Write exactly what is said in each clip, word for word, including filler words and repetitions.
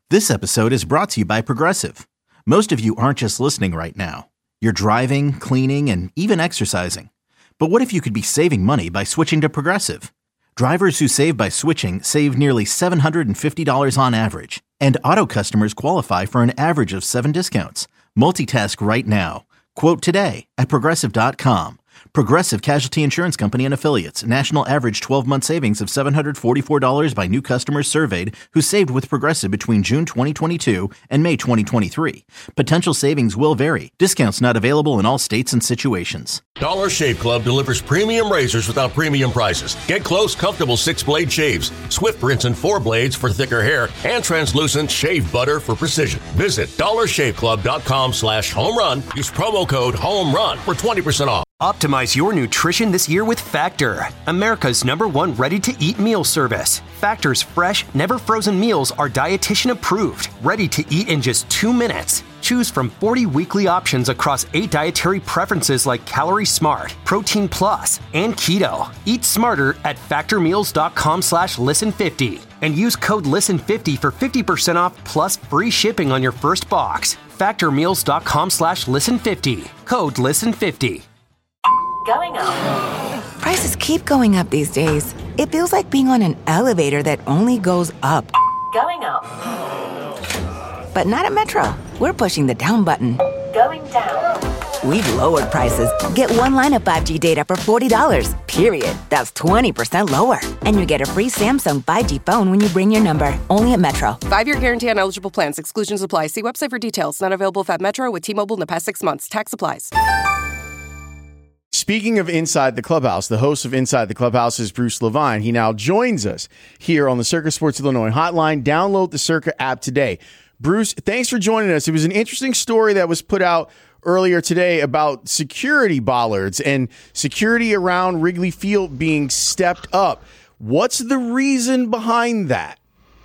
This episode is brought to you by Progressive. Most of you aren't just listening right now. You're driving, cleaning, and even exercising. But what if you could be saving money by switching to Progressive? Drivers who save by switching save nearly seven hundred fifty dollars on average. And auto customers qualify for an average of seven discounts. Multitask right now. Quote today at Progressive dot com. Progressive Casualty Insurance Company and Affiliates. National average twelve-month savings of seven hundred forty-four dollars by new customers surveyed who saved with Progressive between June twenty twenty-two and May twenty twenty-three. Potential savings will vary. Discounts not available in all states and situations. Dollar Shave Club delivers premium razors without premium prices. Get close, comfortable six-blade shaves, swift rinse and four blades for thicker hair, and translucent shave butter for precision. Visit dollar shave club dot com slash home run. Use promo code HOMERUN for twenty percent off. Optimize your nutrition this year with Factor, America's number one ready-to-eat meal service. Factor's fresh, never-frozen meals are dietitian approved, ready to eat in just two minutes. Choose from forty weekly options across eight dietary preferences like Calorie Smart, Protein Plus, and Keto. Eat smarter at factor meals dot com slash listen fifty and use code listen fifty for fifty percent off plus free shipping on your first box. factor meals dot com slash listen fifty. Code listen fifty. Going up. Prices keep going up these days. It feels like being on an elevator that only goes up. Going up. But not at Metro. We're pushing the down button. Going down. We've lowered prices. Get one line of five G data for forty dollars. Period. That's twenty percent lower. And you get a free Samsung five G phone when you bring your number. Only at Metro. Five-year guarantee on eligible plans. Exclusions apply. See website for details. Not available at Metro with T-Mobile in the past six months. Tax applies. Speaking of Inside the Clubhouse, the host of Inside the Clubhouse is Bruce Levine. He now joins us here on the Circa Sports Illinois hotline. Download the Circa app today. Bruce, thanks for joining us. It was an interesting story that was put out earlier today about security bollards and security around Wrigley Field being stepped up. What's the reason behind that?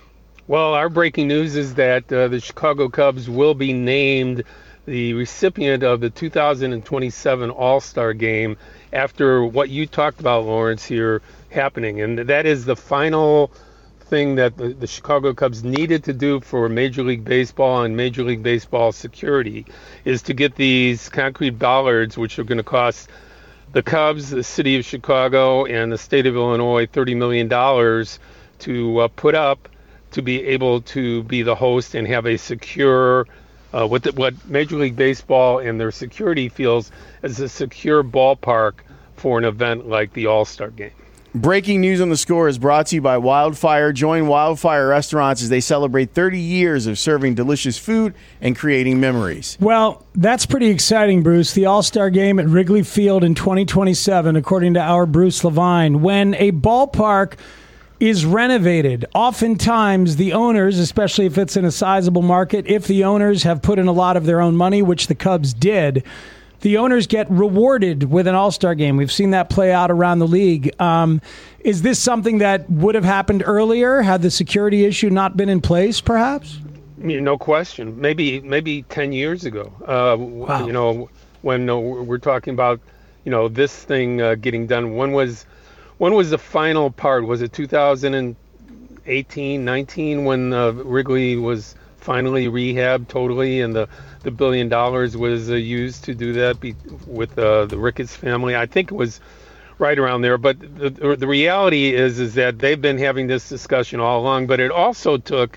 Well, our breaking news is that uh, the Chicago Cubs will be named the recipient of the two thousand twenty-seven All-Star Game after what you talked about, Lawrence, here happening. And that is the final thing that the, the Chicago Cubs needed to do for Major League Baseball and Major League Baseball security is to get these concrete bollards, which are going to cost the Cubs, the city of Chicago, and the state of Illinois thirty million dollars to uh, put up to be able to be the host and have a secure Uh, what, the, what Major League Baseball and their security feels as a secure ballpark for an event like the All-Star Game. Breaking news on the score is brought to you by Wildfire. Join Wildfire Restaurants as they celebrate thirty years of serving delicious food and creating memories. Well, that's pretty exciting, Bruce. The All-Star Game at Wrigley Field in twenty twenty-seven, according to our Bruce Levine. When a ballpark is renovated, oftentimes the owners, especially if it's in a sizable market, if the owners have put in a lot of their own money, which the Cubs did, the owners get rewarded with an All-Star Game. We've seen that play out around the league. Um, is this something that would have happened earlier had the security issue not been in place, perhaps? No question. Maybe maybe ten years ago. Uh, wow. You know, when uh, we're talking about, you know, this thing uh, getting done. When was when was the final part? Was it two thousand eighteen, nineteen when uh, Wrigley was finally rehabbed totally, and the, the billion dollars was uh, used to do that be, with uh, the Ricketts family? I think it was right around there. But the, the reality is is that they've been having this discussion all along. But it also took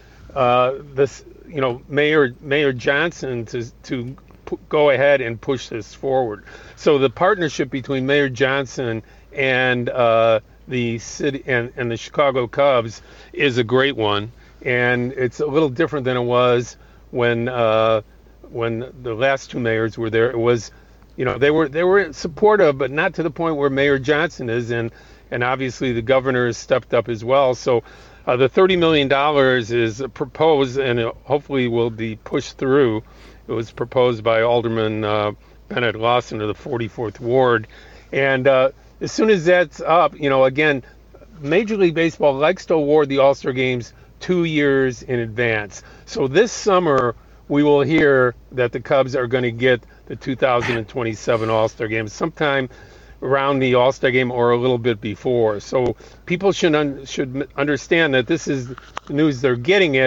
uh, this, you know, Mayor Mayor Johnson to to p- go ahead and push this forward. So the partnership between Mayor Johnson and uh, the city and, and the Chicago Cubs is a great one, and it's a little different than it was when uh, when the last two mayors were there. It was, you know, they were they were supportive, but not to the point where Mayor Johnson is, and and obviously the governor has stepped up as well. So uh, the thirty million dollars is proposed, and it hopefully will be pushed through. It was proposed by Alderman uh, Bennett Lawson of the forty-fourth Ward, and uh, as soon as that's up, you know, again, Major League Baseball likes to award the All-Star Games two years in advance. So this summer, we will hear that the Cubs are going to get the two thousand twenty-seven All-Star Game sometime around the All-Star Game or a little bit before. So people should un- should understand that this is the news they're getting it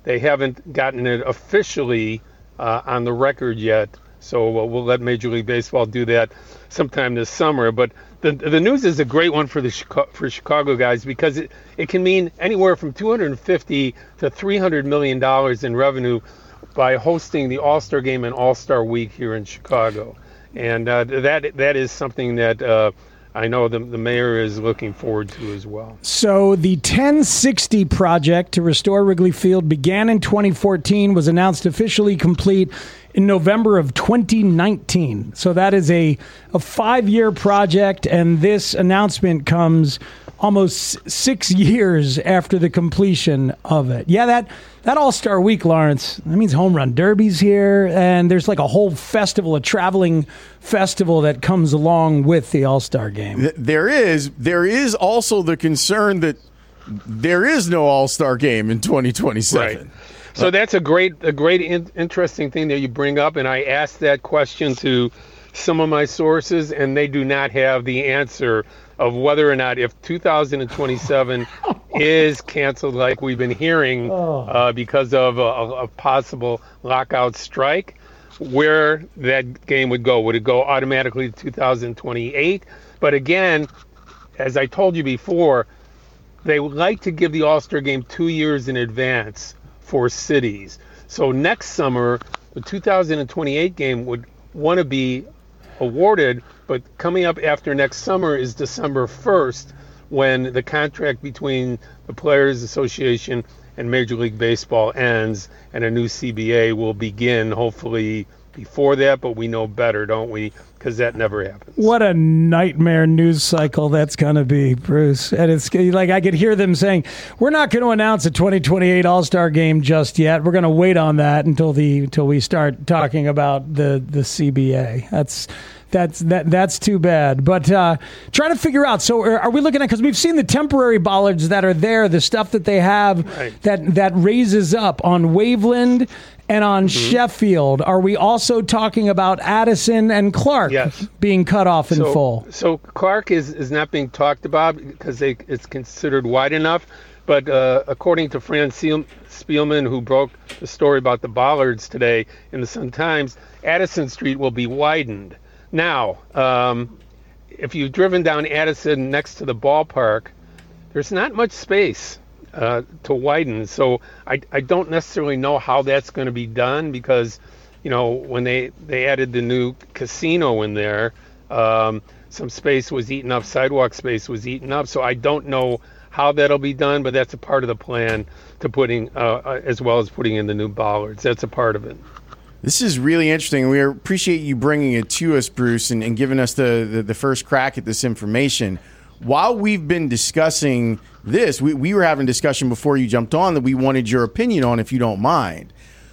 they haven't gotten it officially uh, on the record yet. So we'll, we'll let Major League Baseball do that sometime this summer. But the the news is a great one for the Chicago, for Chicago guys, because it, it can mean anywhere from two hundred fifty to three hundred million dollars in revenue by hosting the All-Star Game and All-Star Week here in Chicago. And uh, that that is something that uh, I know the, the mayor is looking forward to as well. So the ten sixty project to restore Wrigley Field began in twenty fourteen, was announced officially complete in November of twenty nineteen. So that is a, a five-year project, and this announcement comes almost six years after the completion of it. Yeah, that, that All-Star Week, Lawrence, that means Home Run Derby's here, and there's like a whole festival, a traveling festival that comes along with the All-Star Game. There is. There is also the concern that there is no All-Star Game in twenty twenty-seven. Right. So that's a great, a great, in, interesting thing that you bring up, and I asked that question to some of my sources, and they do not have the answer of whether or not, if two thousand twenty-seven is canceled, like we've been hearing, uh, because of a, a possible lockout strike, where that game would go. Would it go automatically to two thousand twenty-eight? But again, as I told you before, they would like to give the All-Star Game two years in advance for cities. So next summer, the two thousand twenty-eight game would want to be awarded, but coming up after next summer is December first, when the contract between the Players Association and Major League Baseball ends, and a new C B A will begin, hopefully before that, but we know better, don't we? Because that never happens. What a nightmare news cycle that's going to be, Bruce. And it's like I could hear them saying, we're not going to announce a twenty twenty-eight All-Star Game just yet. We're going to wait on that until the until we start talking about the, the C B A. That's that's that that's too bad. But uh, trying to figure out, so are, are we looking at, because we've seen the temporary bollards that are there, the stuff that they have right. that, that raises up on Waveland and on mm-hmm. Sheffield. Are we also talking about Addison and Clark yes. being cut off in so, full? So Clark is, is not being talked about because they, it's considered wide enough. But uh, according to Fran Spielman, who broke the story about the bollards today in the Sun-Times, Addison Street will be widened. Now, um, if you've driven down Addison next to the ballpark, there's not much space uh, to widen. So I, I don't necessarily know how that's going to be done, because, you know, when they, they added the new casino in there, um, some space was eaten up, sidewalk space was eaten up. So I don't know how that'll be done, but that's a part of the plan to putting, uh, as well as putting in the new bollards. That's a part of it. This is really interesting. We appreciate you bringing it to us, Bruce, and, and giving us the, the, the first crack at this information. While we've been discussing this, we, we were having a discussion before you jumped on that we wanted your opinion on, if you don't mind.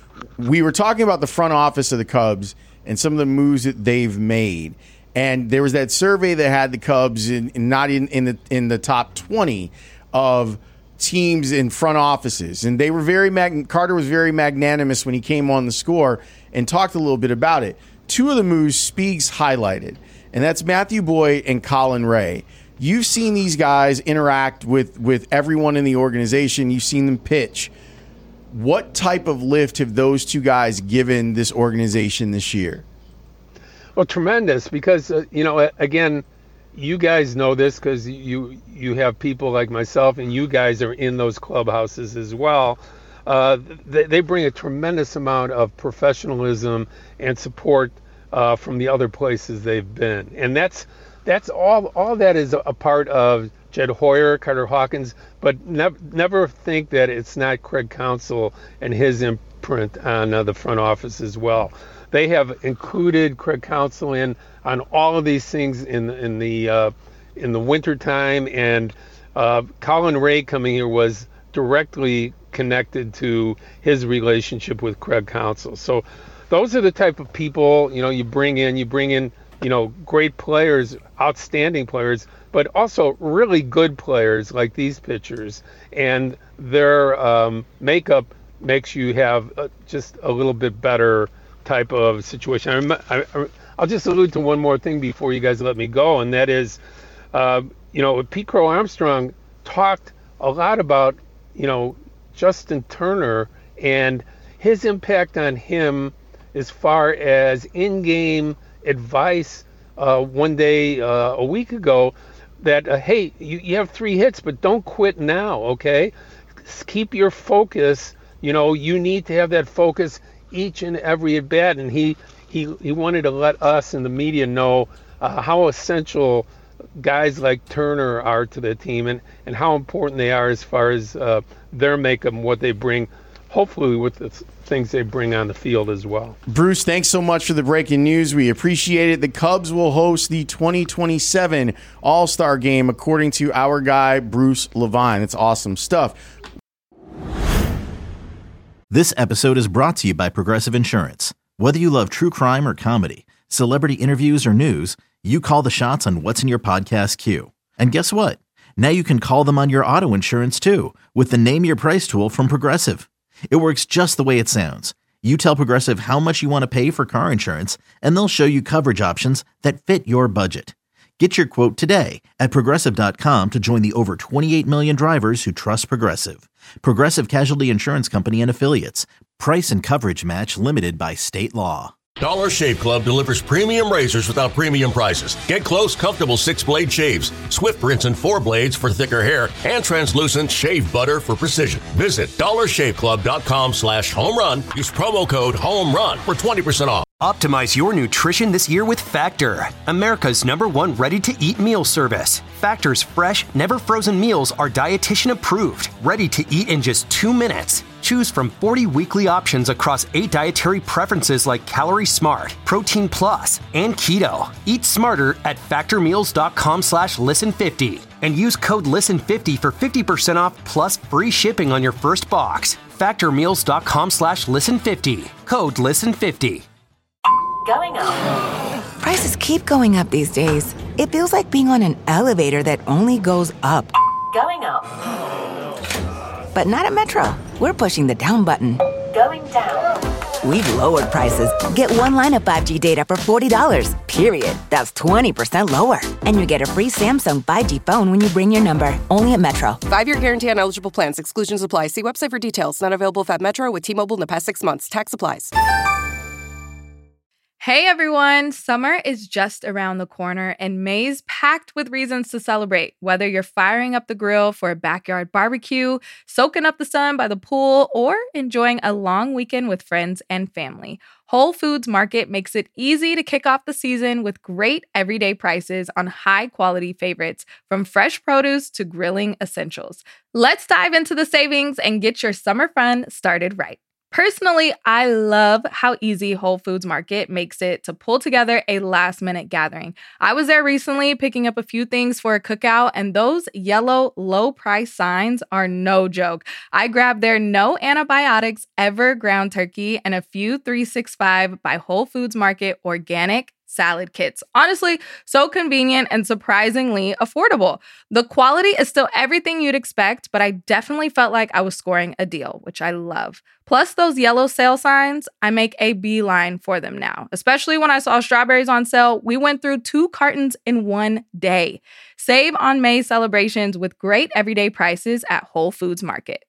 We were talking about the front office of the Cubs and some of the moves that they've made. And there was that survey that had the Cubs in, in not in, in the in the top twenty of teams in front offices, and they were very mag- Carter was very magnanimous when he came on the score and talked a little bit about it. Two of the moves Speaks highlighted, and that's Matthew Boyd and Colin Ray. You've seen these guys interact with with everyone in the organization. You've seen them pitch. What type of lift have those two guys given this organization this year? Well, tremendous, because uh, you know, again, you guys know this because you you have people like myself, and you guys are in those clubhouses as well. Uh, they, they bring a tremendous amount of professionalism and support uh, from the other places they've been, and that's that's all. All that is a part of Jed Hoyer, Carter Hawkins, but never never think that it's not Craig Counsell and his imprint on uh, the front office as well. They have included Craig Counsell in on all of these things in in the uh, in the wintertime, and uh, Colin Ray coming here was directly connected to his relationship with Craig Counsell. So those are the type of people, you know, you bring in, you bring in, you know, great players, outstanding players, but also really good players like these pitchers, and their um, makeup makes you have uh, just a little bit better type of situation. I, I, I'll just allude to one more thing before you guys let me go, and that is, uh, you know, Pete Crow Armstrong talked a lot about, you know, Justin Turner and his impact on him as far as in-game advice uh, one day uh, a week ago that, uh, hey, you, you have three hits, but don't quit now, okay? Keep your focus. You know, you need to have that focus each and every at bat, and he he, he wanted to let us in the media know uh, how essential guys like Turner are to the team, and, and how important they are as far as uh, their makeup and what they bring, hopefully with the things they bring on the field as well. Bruce, thanks so much for the breaking news. We appreciate it. The Cubs will host the twenty twenty-seven All-Star Game, according to our guy, Bruce Levine. It's awesome stuff. This episode is brought to you by Progressive Insurance. Whether you love true crime or comedy, celebrity interviews or news, you call the shots on what's in your podcast queue. And guess what? Now you can call them on your auto insurance too with the Name Your Price tool from Progressive. It works just the way it sounds. You tell Progressive how much you want to pay for car insurance, and they'll show you coverage options that fit your budget. Get your quote today at Progressive dot com to join the over twenty-eight million drivers who trust Progressive. Progressive Casualty Insurance Company and Affiliates. Price and coverage match limited by state law. Dollar Shave Club delivers premium razors without premium prices. Get close, comfortable six-blade shaves, Swift rinse and four blades for thicker hair, and translucent shave butter for precision. Visit dollar shave club dot com slash home run. Use promo code HOMERUN for twenty percent off. Optimize your nutrition this year with Factor, America's number one ready-to-eat meal service. Factor's fresh, never-frozen meals are dietitian approved, ready to eat in just two minutes. Choose from forty weekly options across eight dietary preferences like Calorie Smart, Protein Plus, and Keto. Eat smarter at factormeals.com slash listen50 and use code listen fifty for fifty percent off plus free shipping on your first box. factormeals.com slash listen50. Code listen fifty. Going up. Prices keep going up these days. It feels like being on an elevator that only goes up. Going up. But not at Metro. We're pushing the down button. Going down. We've lowered prices. Get one line of five G data for forty dollars, period. That's twenty percent lower. And you get a free Samsung five G phone when you bring your number. Only at Metro. Five-year guarantee on eligible plans. Exclusions apply. See website for details. Not available at Metro with T-Mobile in the past six months. Tax applies. Hey everyone, summer is just around the corner and May's packed with reasons to celebrate. Whether you're firing up the grill for a backyard barbecue, soaking up the sun by the pool, or enjoying a long weekend with friends and family, Whole Foods Market makes it easy to kick off the season with great everyday prices on high-quality favorites, from fresh produce to grilling essentials. Let's dive into the savings and get your summer fun started right. Personally, I love how easy Whole Foods Market makes it to pull together a last-minute gathering. I was there recently picking up a few things for a cookout, and those yellow low-price signs are no joke. I grabbed their no antibiotics ever ground turkey and a few three sixty-five by Whole Foods Market organic salad kits. Honestly, so convenient and surprisingly affordable. The quality is still everything you'd expect, but I definitely felt like I was scoring a deal, which I love. Plus those yellow sale signs, I make a beeline for them now. Especially when I saw strawberries on sale, we went through two cartons in one day. Save on May celebrations with great everyday prices at Whole Foods Market.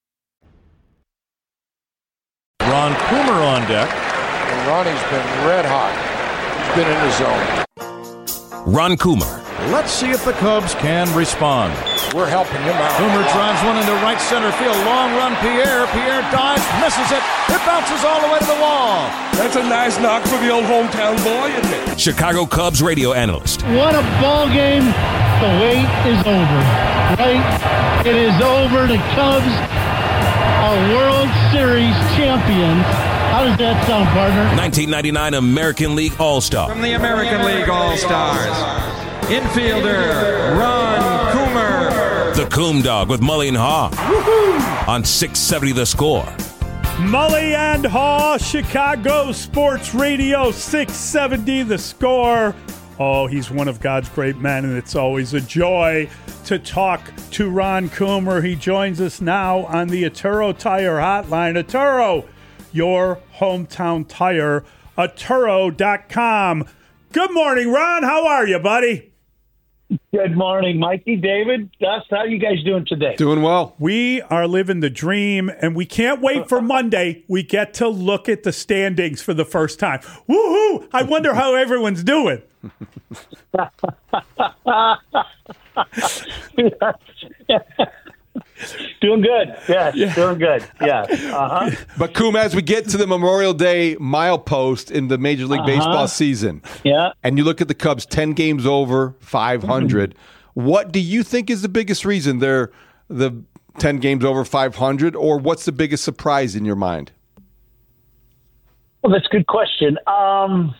Ron Coomer on deck. And Ronnie's been red hot. Been in the zone. Ron Coomer. Let's see if the Cubs can respond. We're helping him out. Coomer drives one into right center field. Long run, Pierre. Pierre dives, misses it. It bounces all the way to the wall. That's a nice knock for the old hometown boy, isn't it? Chicago Cubs radio analyst. What a ball game. The wait is over. Right? It is over. The Cubs are World Series champions. How does that sound, partner? nineteen ninety-nine American League All-Star. From the American League All-Stars, infielder Ron Coomer. The Coom Dog with Mully and Haw. Woo-hoo! On six seventy The Score. Mully and Haw, Chicago Sports Radio, six seventy The Score. Oh, he's one of God's great men, and it's always a joy to talk to Ron Coomer. He joins us now on the Atturo Tire Hotline. Atturo, your hometown tire, Atturo dot com. Good morning, Ron. How are you, buddy? Good morning, Mikey, David, Dust. How are you guys doing today? Doing well. We are living the dream, and we can't wait for Monday. We get to look at the standings for the first time. Woohoo! I wonder how everyone's doing. Doing good. Yes, yeah. Doing good. Yeah. Uh-huh. But, Coom, as we get to the Memorial Day milepost in the Major League uh-huh. Baseball season, yeah, and you look at the Cubs, ten games over, five hundred, mm-hmm. what do you think is the biggest reason they're the ten games over five hundred, or what's the biggest surprise in your mind? Well, that's a good question. Um,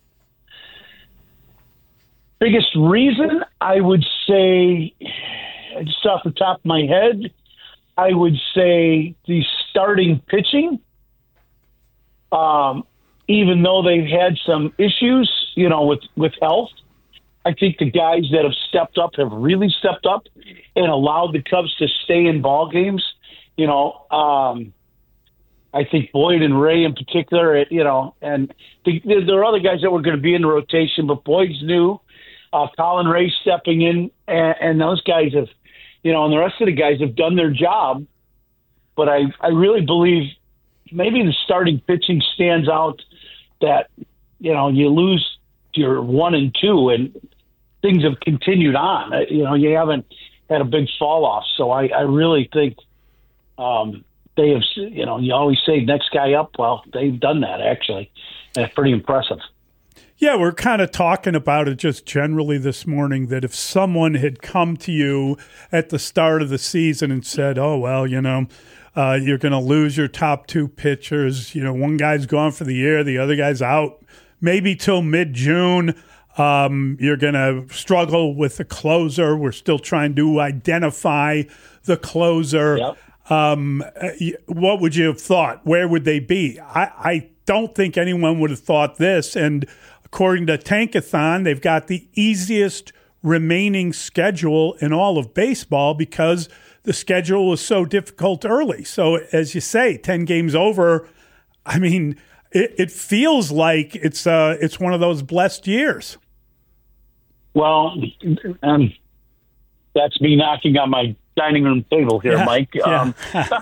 biggest reason, I would say, just off the top of my head, I would say the starting pitching. Um, even though they've had some issues, you know, with, with health, I think the guys that have stepped up have really stepped up and allowed the Cubs to stay in ball games. You know, um, I think Boyd and Ray in particular, you know, and the, there are other guys that were going to be in the rotation, but Boyd's new. Uh, Colin Ray stepping in, and, and those guys have, you know, and the rest of the guys have done their job. But I, I really believe maybe the starting pitching stands out that, you know, you lose your one and two and things have continued on. Uh, you know, you haven't had a big fall off. So I, I really think um, they have, you know, you always say next guy up. Well, they've done that actually. And it's pretty impressive. Yeah, we're kind of talking about it just generally this morning, that if someone had come to you at the start of the season and said, oh, well, you know, uh, you're going to lose your top two pitchers. You know, one guy's gone for the year, the other guy's out maybe till mid-June. Um, you're going to struggle with the closer. We're still trying to identify the closer. Yep. Um, what would you have thought? Where would they be? I, I don't think anyone would have thought this. And according to Tankathon, they've got the easiest remaining schedule in all of baseball because the schedule was so difficult early. So as you say, ten games over, I mean, it, it feels like it's uh, it's one of those blessed years. Well, um, that's me knocking on my dining room table here, yeah, Mike. Yeah. Um,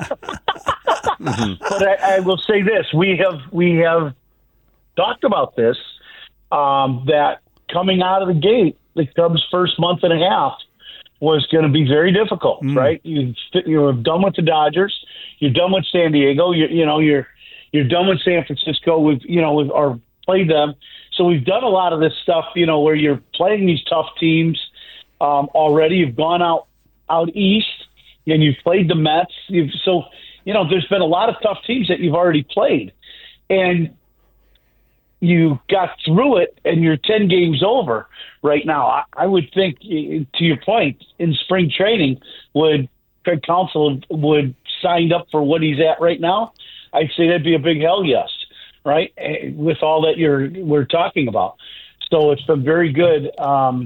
but I, I will say this: we have we have talked about this. Um, that coming out of the gate, the Cubs' first month and a half was going to be very difficult, mm. right? You you're done with the Dodgers, you're done with San Diego, you you know you're you're done with San Francisco. We've you know we've or played them, so we've done a lot of this stuff, you know, where you're playing these tough teams um, already. You've gone out out east and you've played the Mets. You've so you know there's been a lot of tough teams that you've already played, and you got through it and you're ten games over right now. I, I would think, to your point, in spring training, would Craig Counsell would signed up for what he's at right now? I'd say that'd be a big hell yes, right? With all that you're we're talking about. So it's been very good. Um,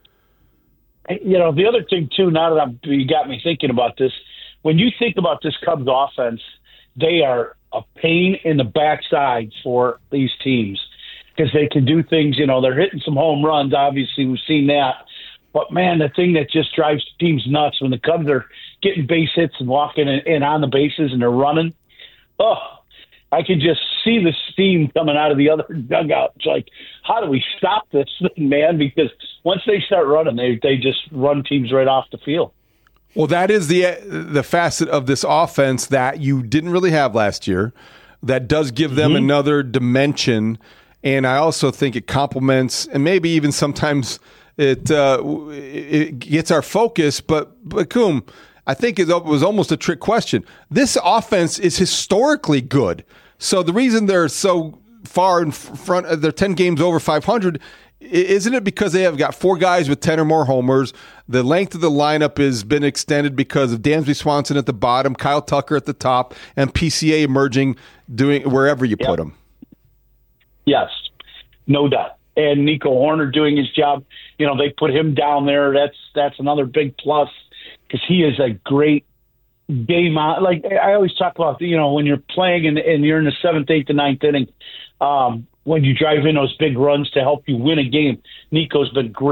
you know, the other thing too, now that I'm, you got me thinking about this, when you think about this Cubs offense, they are a pain in the backside for these teams because they can do things, you know, they're hitting some home runs. Obviously, we've seen that. But, man, the thing that just drives teams nuts when the Cubs are getting base hits and walking in, in on the bases and they're running, oh, I can just see the steam coming out of the other dugout. It's like, how do we stop this thing, man? Because once they start running, they they just run teams right off the field. Well, that is the the facet of this offense that you didn't really have last year. That does give them mm-hmm. another dimension, and I also think it complements, and maybe even sometimes it uh, it gets our focus. But but Coom, I think it was almost a trick question. This offense is historically good, so the reason they're so far in front, they're ten games over five hundred. Isn't it because they have got four guys with ten or more homers? The length of the lineup has been extended because of Dansby Swanson at the bottom, Kyle Tucker at the top, and P C A emerging doing wherever you yep. put them. Yes, no doubt. And Nico Horner doing his job. You know, they put him down there. That's that's another big plus because he is a great game on. Like I always talk about, you know, when you're playing and, and you're in the seventh, eighth, and ninth inning, um, when you drive in those big runs to help you win a game, Nico's been great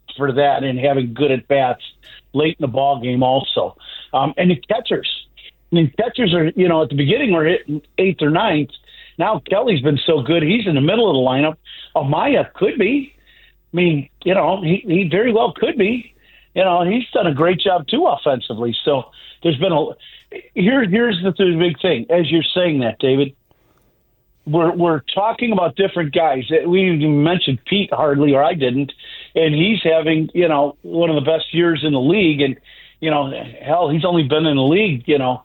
for that and having good at bats late in the ball game also. Um, and the catchers. I mean, catchers are, you know, at the beginning we're hitting eighth or ninth. Now Kelly's been so good, he's in the middle of the lineup. Amaya could be. I mean, you know, he, he very well could be. You know, he's done a great job too offensively. So there's been a here. Here's the, the big thing. As you're saying that, David, we're we're talking about different guys. We didn't even mention Pete hardly, or I didn't, and he's having, you know, one of the best years in the league. And you know, hell, he's only been in the league, you know,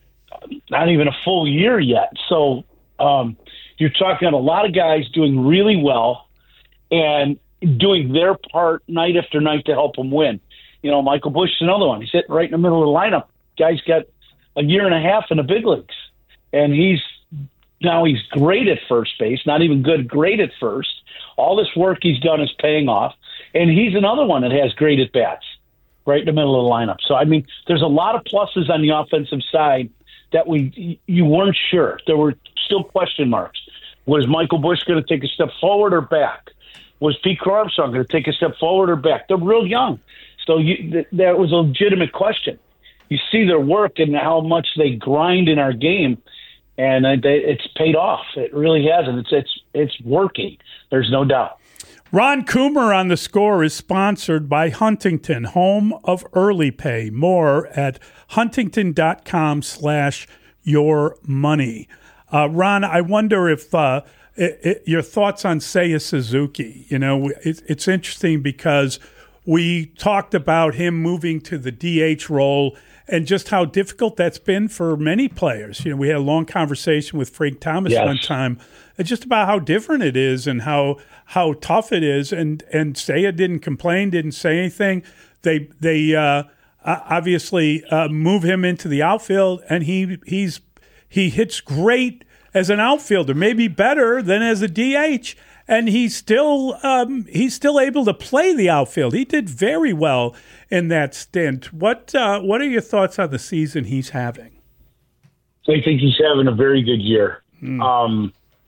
not even a full year yet. So um, you're talking about a lot of guys doing really well and doing their part night after night to help them win. You know, Michael Busch is another one. He's sitting right in the middle of the lineup. Guy's got a year and a half in the big leagues, and he's now he's great at first base. Not even good, great at first. All this work he's done is paying off, and he's another one that has great at bats right in the middle of the lineup. So I mean, there's a lot of pluses on the offensive side that we you weren't sure. There were still question marks. Was Michael Busch going to take a step forward or back? Was Pete Armstrong going to take a step forward or back? They're real young. So you, th- that was a legitimate question. You see their work and how much they grind in our game, and uh, they, it's paid off. It really has, and it's it's it's working. There's no doubt. Ron Coomer on The Score is sponsored by Huntington, home of early pay. More at huntington.com slash your money. Uh, Ron, I wonder if uh, it, it, your thoughts on Seiya Suzuki. You know, it, it's interesting because we talked about him moving to the D H role and just how difficult that's been for many players. You know, we had a long conversation with Frank Thomas yes. one time, just about how different it is and how how tough it is. And and Seiya didn't complain, didn't say anything. They they uh, obviously uh, move him into the outfield, and he he's he hits great as an outfielder, maybe better than as a D H. And he's still um, he's still able to play the outfield. He did very well in that stint. What uh, what are your thoughts on the season he's having? I think he's having a very good year. Hmm. Um,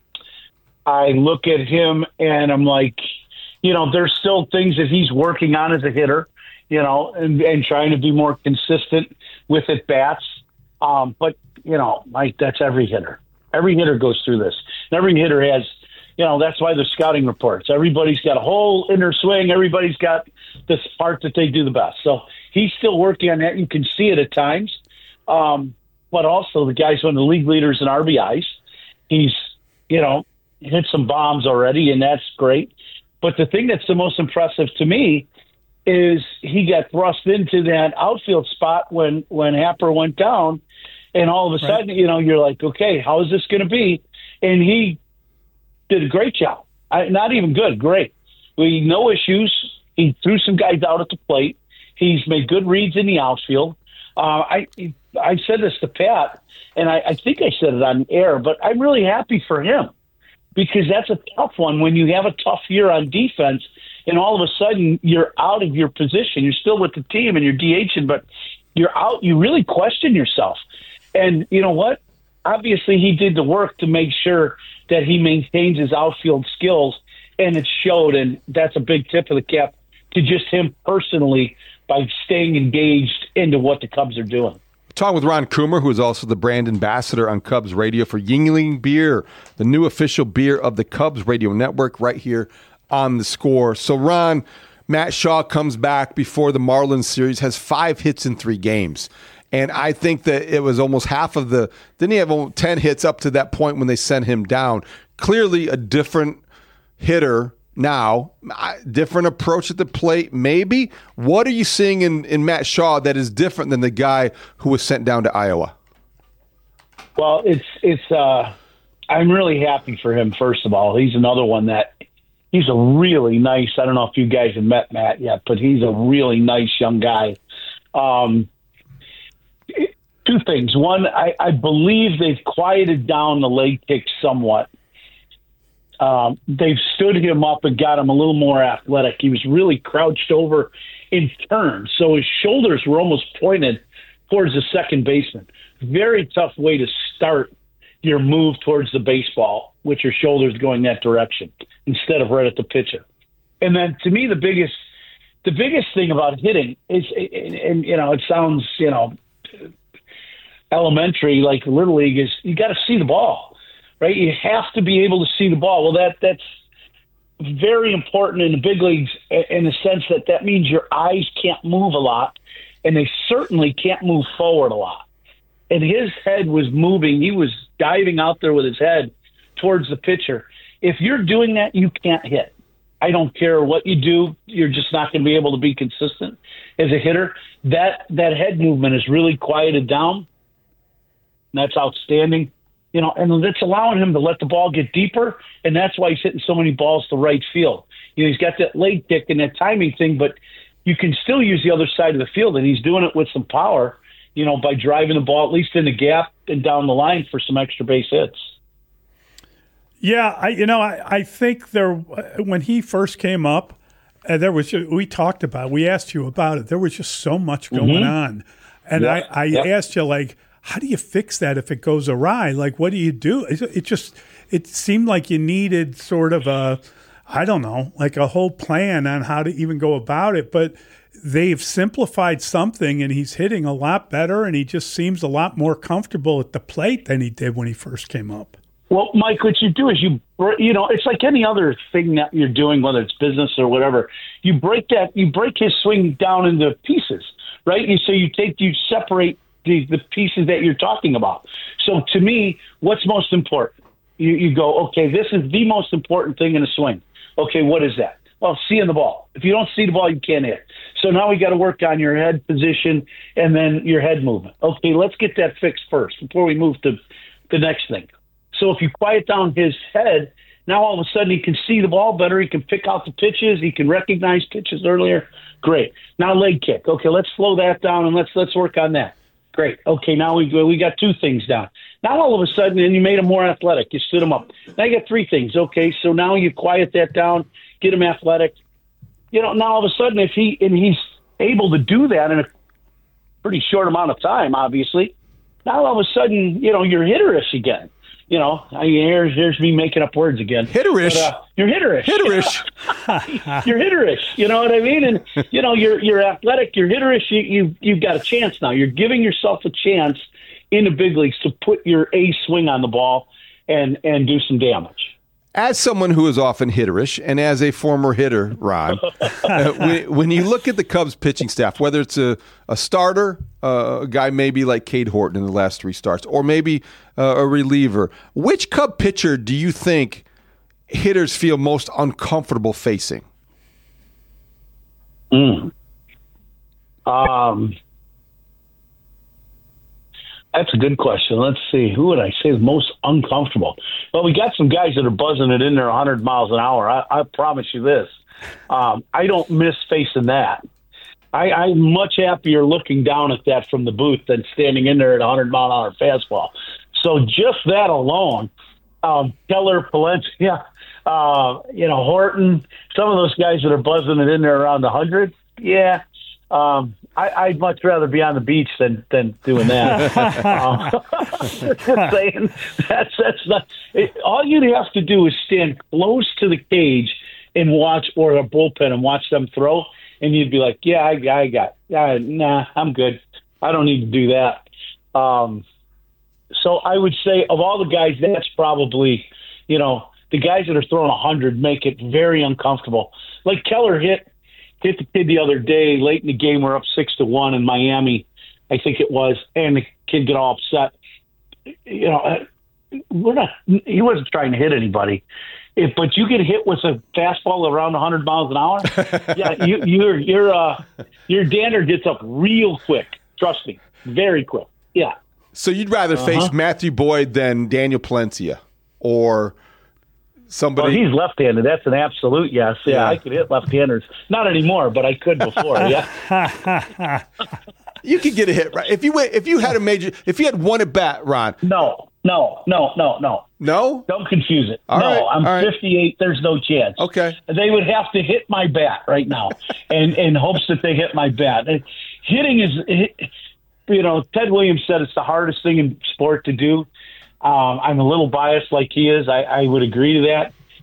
I look at him and I'm like, you know, there's still things that he's working on as a hitter, you know, and, and trying to be more consistent with at bats. Um, but you know, Mike, that's every hitter. Every hitter goes through this. And every hitter has. You know, that's why the scouting reports. Everybody's got a whole inner swing. Everybody's got this part that they do the best. So he's still working on that. You can see it at times. Um, but also the guy's one of the league leaders in R B Is. He's, you know, hit some bombs already, and that's great. But the thing that's the most impressive to me is he got thrust into that outfield spot when, when Happer went down. And all of a sudden, right. you know, you're like, okay, how is this going to be? And he did a great job. I, not even good, great. We no issues. He threw some guys out at the plate. He's made good reads in the outfield. Uh, I I said this to Pat, and I, I think I said it on air, but I'm really happy for him because that's a tough one when you have a tough year on defense, and all of a sudden you're out of your position. You're still with the team and you're DHing, but you're out. You really question yourself. And you know what? Obviously, he did the work to make sure that he maintains his outfield skills, and it showed, and that's a big tip of the cap to just him personally by staying engaged into what the Cubs are doing. Talking with Ron Coomer, who is also the brand ambassador on Cubs Radio for Yuengling Beer, the new official beer of the Cubs Radio Network, right here on The Score. So, Ron, Matt Shaw comes back before the Marlins series, has five hits in three games. And I think that it was almost half of the – didn't he have ten hits up to that point when they sent him down? Clearly a different hitter now, different approach at the plate maybe. What are you seeing in, in Matt Shaw that is different than the guy who was sent down to Iowa? Well, it's it's. Uh, I'm really happy for him, first of all. He's another one that – he's a really nice – I don't know if you guys have met Matt yet, but he's a really nice young guy. Um Two things. One, I, I believe they've quieted down the leg kick somewhat. Um, they've stood him up and got him a little more athletic. He was really crouched over in turn, so his shoulders were almost pointed towards the second baseman. Very tough way to start your move towards the baseball with your shoulders going that direction instead of right at the pitcher. And then to me, the biggest the biggest thing about hitting is, and, and you know, it sounds, you know, elementary, like Little League, is you got to see the ball, right? You have to be able to see the ball. Well, that that's very important in the big leagues in the sense that that means your eyes can't move a lot, and they certainly can't move forward a lot. And his head was moving. He was diving out there with his head towards the pitcher. If you're doing that, you can't hit. I don't care what you do. You're just not going to be able to be consistent as a hitter. That that head movement is really quieted down. That's outstanding. You know, and it's allowing him to let the ball get deeper, and that's why he's hitting so many balls to right field. You know, he's got that leg kick and that timing thing, but you can still use the other side of the field, and he's doing it with some power, you know, by driving the ball at least in the gap and down the line for some extra base hits. Yeah, I, you know, I, I think there when he first came up, uh, there was just, we talked about, we asked you about it. There was just so much going Mm-hmm. on, and Yeah, I, I yeah. asked you, like, how do you fix that if it goes awry? Like, what do you do? It, it just it seemed like you needed sort of a, I don't know, like a whole plan on how to even go about it. But they've simplified something, and he's hitting a lot better, and he just seems a lot more comfortable at the plate than he did when he first came up. Well, Mike, what you do is you, you know, it's like any other thing that you're doing, whether it's business or whatever. You break that, you break his swing down into pieces, right? And so you take, you separate the, the pieces that you're talking about. So to me, what's most important? You, you go, okay, this is the most important thing in a swing. Okay, what is that? Well, seeing the ball. If you don't see the ball, you can't hit. So now we got to work on your head position and then your head movement. Okay, let's get that fixed first before we move to the next thing. So if you quiet down his head, now all of a sudden he can see the ball better. He can pick out the pitches. He can recognize pitches earlier. Great. Now leg kick. Okay, let's slow that down and let's let's work on that. Great. Okay, now we we got two things down. Now all of a sudden, and you made him more athletic. You stood him up. Now you got three things. Okay, so now you quiet that down, get him athletic. You know, now all of a sudden, if he and he's able to do that in a pretty short amount of time, obviously, now all of a sudden, you know, you're hitterish again. You know, I, here's, here's me making up words again. Hitterish. But, uh, you're hitterish. Hitterish. You're hitterish. You know what I mean? And, you know, you're you're athletic. You're hitterish. You, you, you've got a chance now. You're giving yourself a chance in the big leagues to put your A swing on the ball and, and do some damage. As someone who is often hitterish and as a former hitter, Ron, uh, when, when you look at the Cubs pitching staff, whether it's a, a starter, uh, a guy maybe like Cade Horton in the last three starts, or maybe uh, a reliever, which Cub pitcher do you think hitters feel most uncomfortable facing? Mm. Um, that's a good question. Let's see. Who would I say is most uncomfortable? Well, we got some guys that are buzzing it in there one hundred miles an hour. I, I promise you this. Um, I don't miss facing that. I, I'm much happier looking down at that from the booth than standing in there at one hundred mile an hour fastball. So just that alone, um, Keller, Palencia, uh, you know, Horton, some of those guys that are buzzing it in there around one hundred, yeah. Um, I, I'd much rather be on the beach than, than doing that. um, just saying that's that's not. It, all you'd have to do is stand close to the cage and watch, or a bullpen, and watch them throw, and you'd be like, "Yeah, I, I got, yeah, nah, I'm good. I don't need to do that." Um, so I would say of all the guys, that's probably, you know, the guys that are throwing one hundred make it very uncomfortable. Like Keller hit. Hit the kid the other day, late in the game. We're up six to one in Miami, I think it was, and the kid got all upset. You know, we're not. He wasn't trying to hit anybody, if, but you get hit with a fastball around one hundred miles an hour. yeah, you, your your uh, your dander gets up real quick. Trust me, very quick. Yeah. So you'd rather Uh-huh. face Matthew Boyd than Daniel Palencia, or somebody? Well, he's left-handed. That's an absolute yes. Yeah, Yeah. I could hit left-handers. Not anymore, but I could before. Yeah. You could get a hit, right? If you went, if you had a major, if you had one at bat, Ron. No, no, no, no, no. No? Don't confuse it. All no, right, I'm all right. fifty-eight. There's no chance. Okay. They would have to hit my bat right now, and in hopes that they hit my bat. And hitting is, you know, Ted Williams said it's the hardest thing in sport to do. Um, I'm a little biased like he is. I, I would agree to that.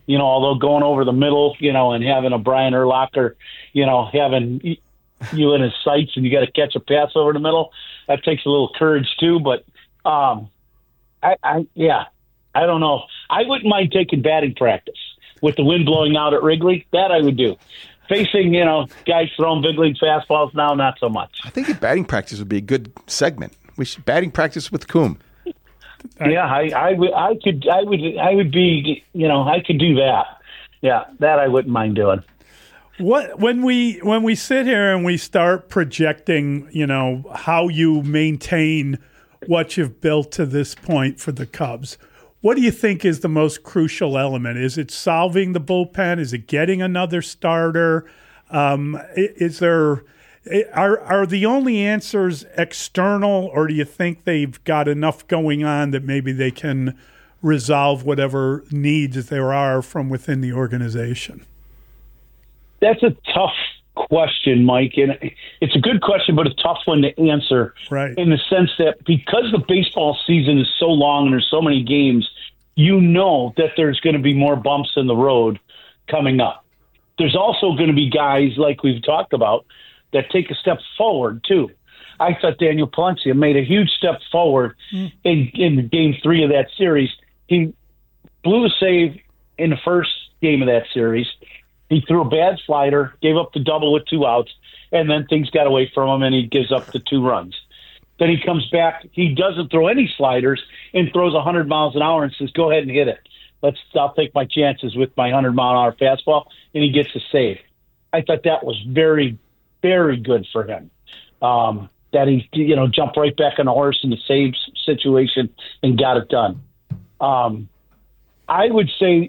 You know, although going over the middle, you know, and having a Brian Urlacher, you know, having you in his sights and you got to catch a pass over the middle, that takes a little courage too. But, um, I, I, yeah, I don't know. I wouldn't mind taking batting practice with the wind blowing out at Wrigley. That I would do. Facing, you know, guys throwing big league fastballs now, not so much. I think batting practice would be a good segment. We should batting practice with Coom. Yeah, I, I would, I could, I would, I would be, you know, I could do that. Yeah, that I wouldn't mind doing. What when we when we sit here and we start projecting, you know, how you maintain what you've built to this point for the Cubs, what do you think is the most crucial element? Is it solving the bullpen? Is it getting another starter? Um, is there are are the only answers external, or do you think they've got enough going on that maybe they can resolve whatever needs there are from within the organization? That's a tough question, Mike, and it's a good question, but a tough one to answer. Right. In the sense that because the baseball season is so long and there's so many games, you know that there's going to be more bumps in the road coming up. There's also going to be guys, like we've talked about, that take a step forward, too. I thought Daniel Palencia made a huge step forward mm. in, in game three of that series. He blew a save in the first game of that series. He threw a bad slider, gave up the double with two outs, and then things got away from him, and he gives up the two runs. Then he comes back. He doesn't throw any sliders and throws one hundred miles an hour and says, go ahead and hit it. Let's. I'll take my chances with my one hundred mile an hour fastball, and he gets a save. I thought that was very, very good for him. Um, that he, you know, jumped right back on the horse in the save situation and got it done. Um, I would say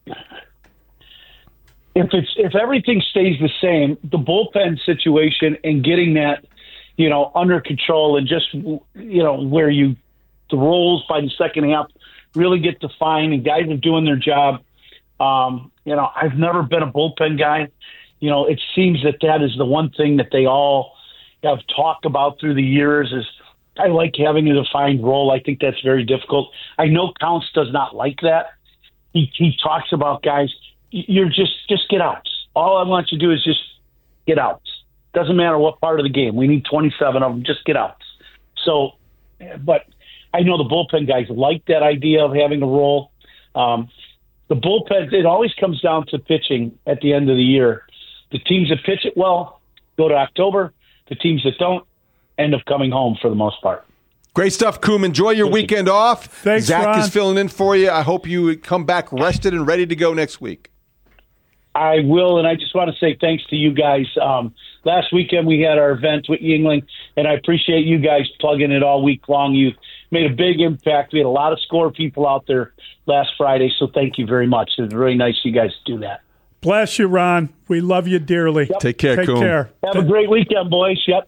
if it's if everything stays the same, the bullpen situation and getting that, you know, under control and just, you know, where you the roles by the second half really get defined and guys are doing their job. Um, you know, I've never been a bullpen guy. You know, it seems that that is the one thing that they all have talked about through the years is I like having a defined role. I think that's very difficult. I know Counts does not like that. He, he talks about guys, you're just, just get outs. All I want you to do is just get outs. Doesn't matter what part of the game. We need twenty-seven of them. Just get outs. So, but I know the bullpen guys like that idea of having a role. Um, the bullpen, it always comes down to pitching at the end of the year. The teams that pitch it well go to October. The teams that don't end up coming home for the most part. Great stuff, Coom. Enjoy your weekend off. Thanks, Zach Ron. is filling in for you. I hope you come back rested and ready to go next week. I will, and I just want to say thanks to you guys. Um, last weekend we had our event with Yingling, and I appreciate you guys plugging it all week long. You made a big impact. We had a lot of score people out there last Friday, so thank you very much. It's really nice you guys to do that. Bless you, Ron. We love you dearly. Yep. Take care, Take Coom. care. Have a great weekend, boys. Yep.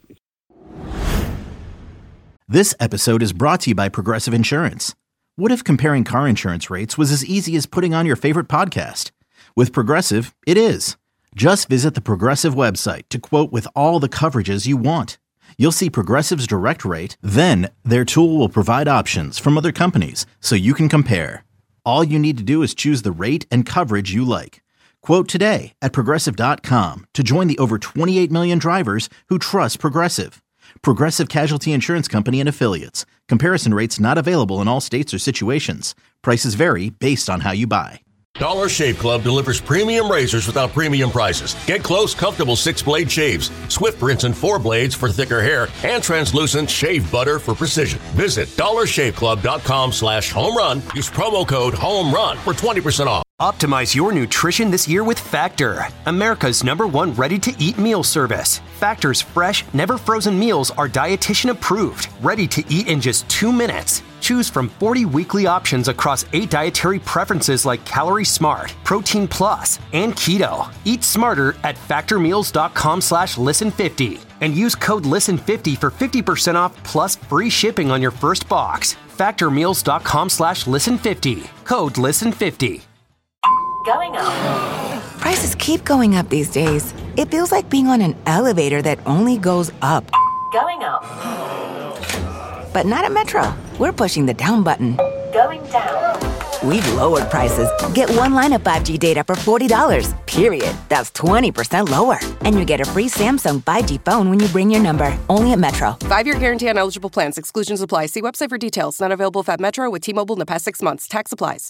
This episode is brought to you by Progressive Insurance. What if comparing car insurance rates was as easy as putting on your favorite podcast? With Progressive, it is. Just visit the Progressive website to quote with all the coverages you want. You'll see Progressive's direct rate, then their tool will provide options from other companies so you can compare. All you need to do is choose the rate and coverage you like. Quote today at Progressive dot com to join the over twenty-eight million drivers who trust Progressive. Progressive Casualty Insurance Company and Affiliates. Comparison rates not available in all states or situations. Prices vary based on how you buy. Dollar Shave Club delivers premium razors without premium prices. Get close, comfortable six-blade shaves, Swift Rinse and four blades for thicker hair, and translucent shave butter for precision. Visit dollar shave club dot com slash home run. Use promo code HOMERUN for twenty percent off. Optimize your nutrition this year with Factor, America's number one ready-to-eat meal service. Factor's fresh, never frozen meals are dietitian approved, ready to eat in just two minutes. Choose from forty weekly options across eight dietary preferences like Calorie Smart, Protein Plus, and Keto. Eat smarter at factormeals.com slash listen50 and use code listen fifty for fifty percent off plus free shipping on your first box. factormeals.com slash listen50. Code listen fifty. Going up. Prices keep going up these days. It feels like being on an elevator that only goes up. Going up. But not at Metro. We're pushing the down button. Going down. we've lowered prices. Get one line of five G data for forty dollars, period. That's twenty percent lower. And you get a free Samsung five G phone when you bring your number. Only at Metro. Five-year guarantee on eligible plans. Exclusions apply. See website for details. Not available at Metro with T-Mobile in the past six months. Tax applies.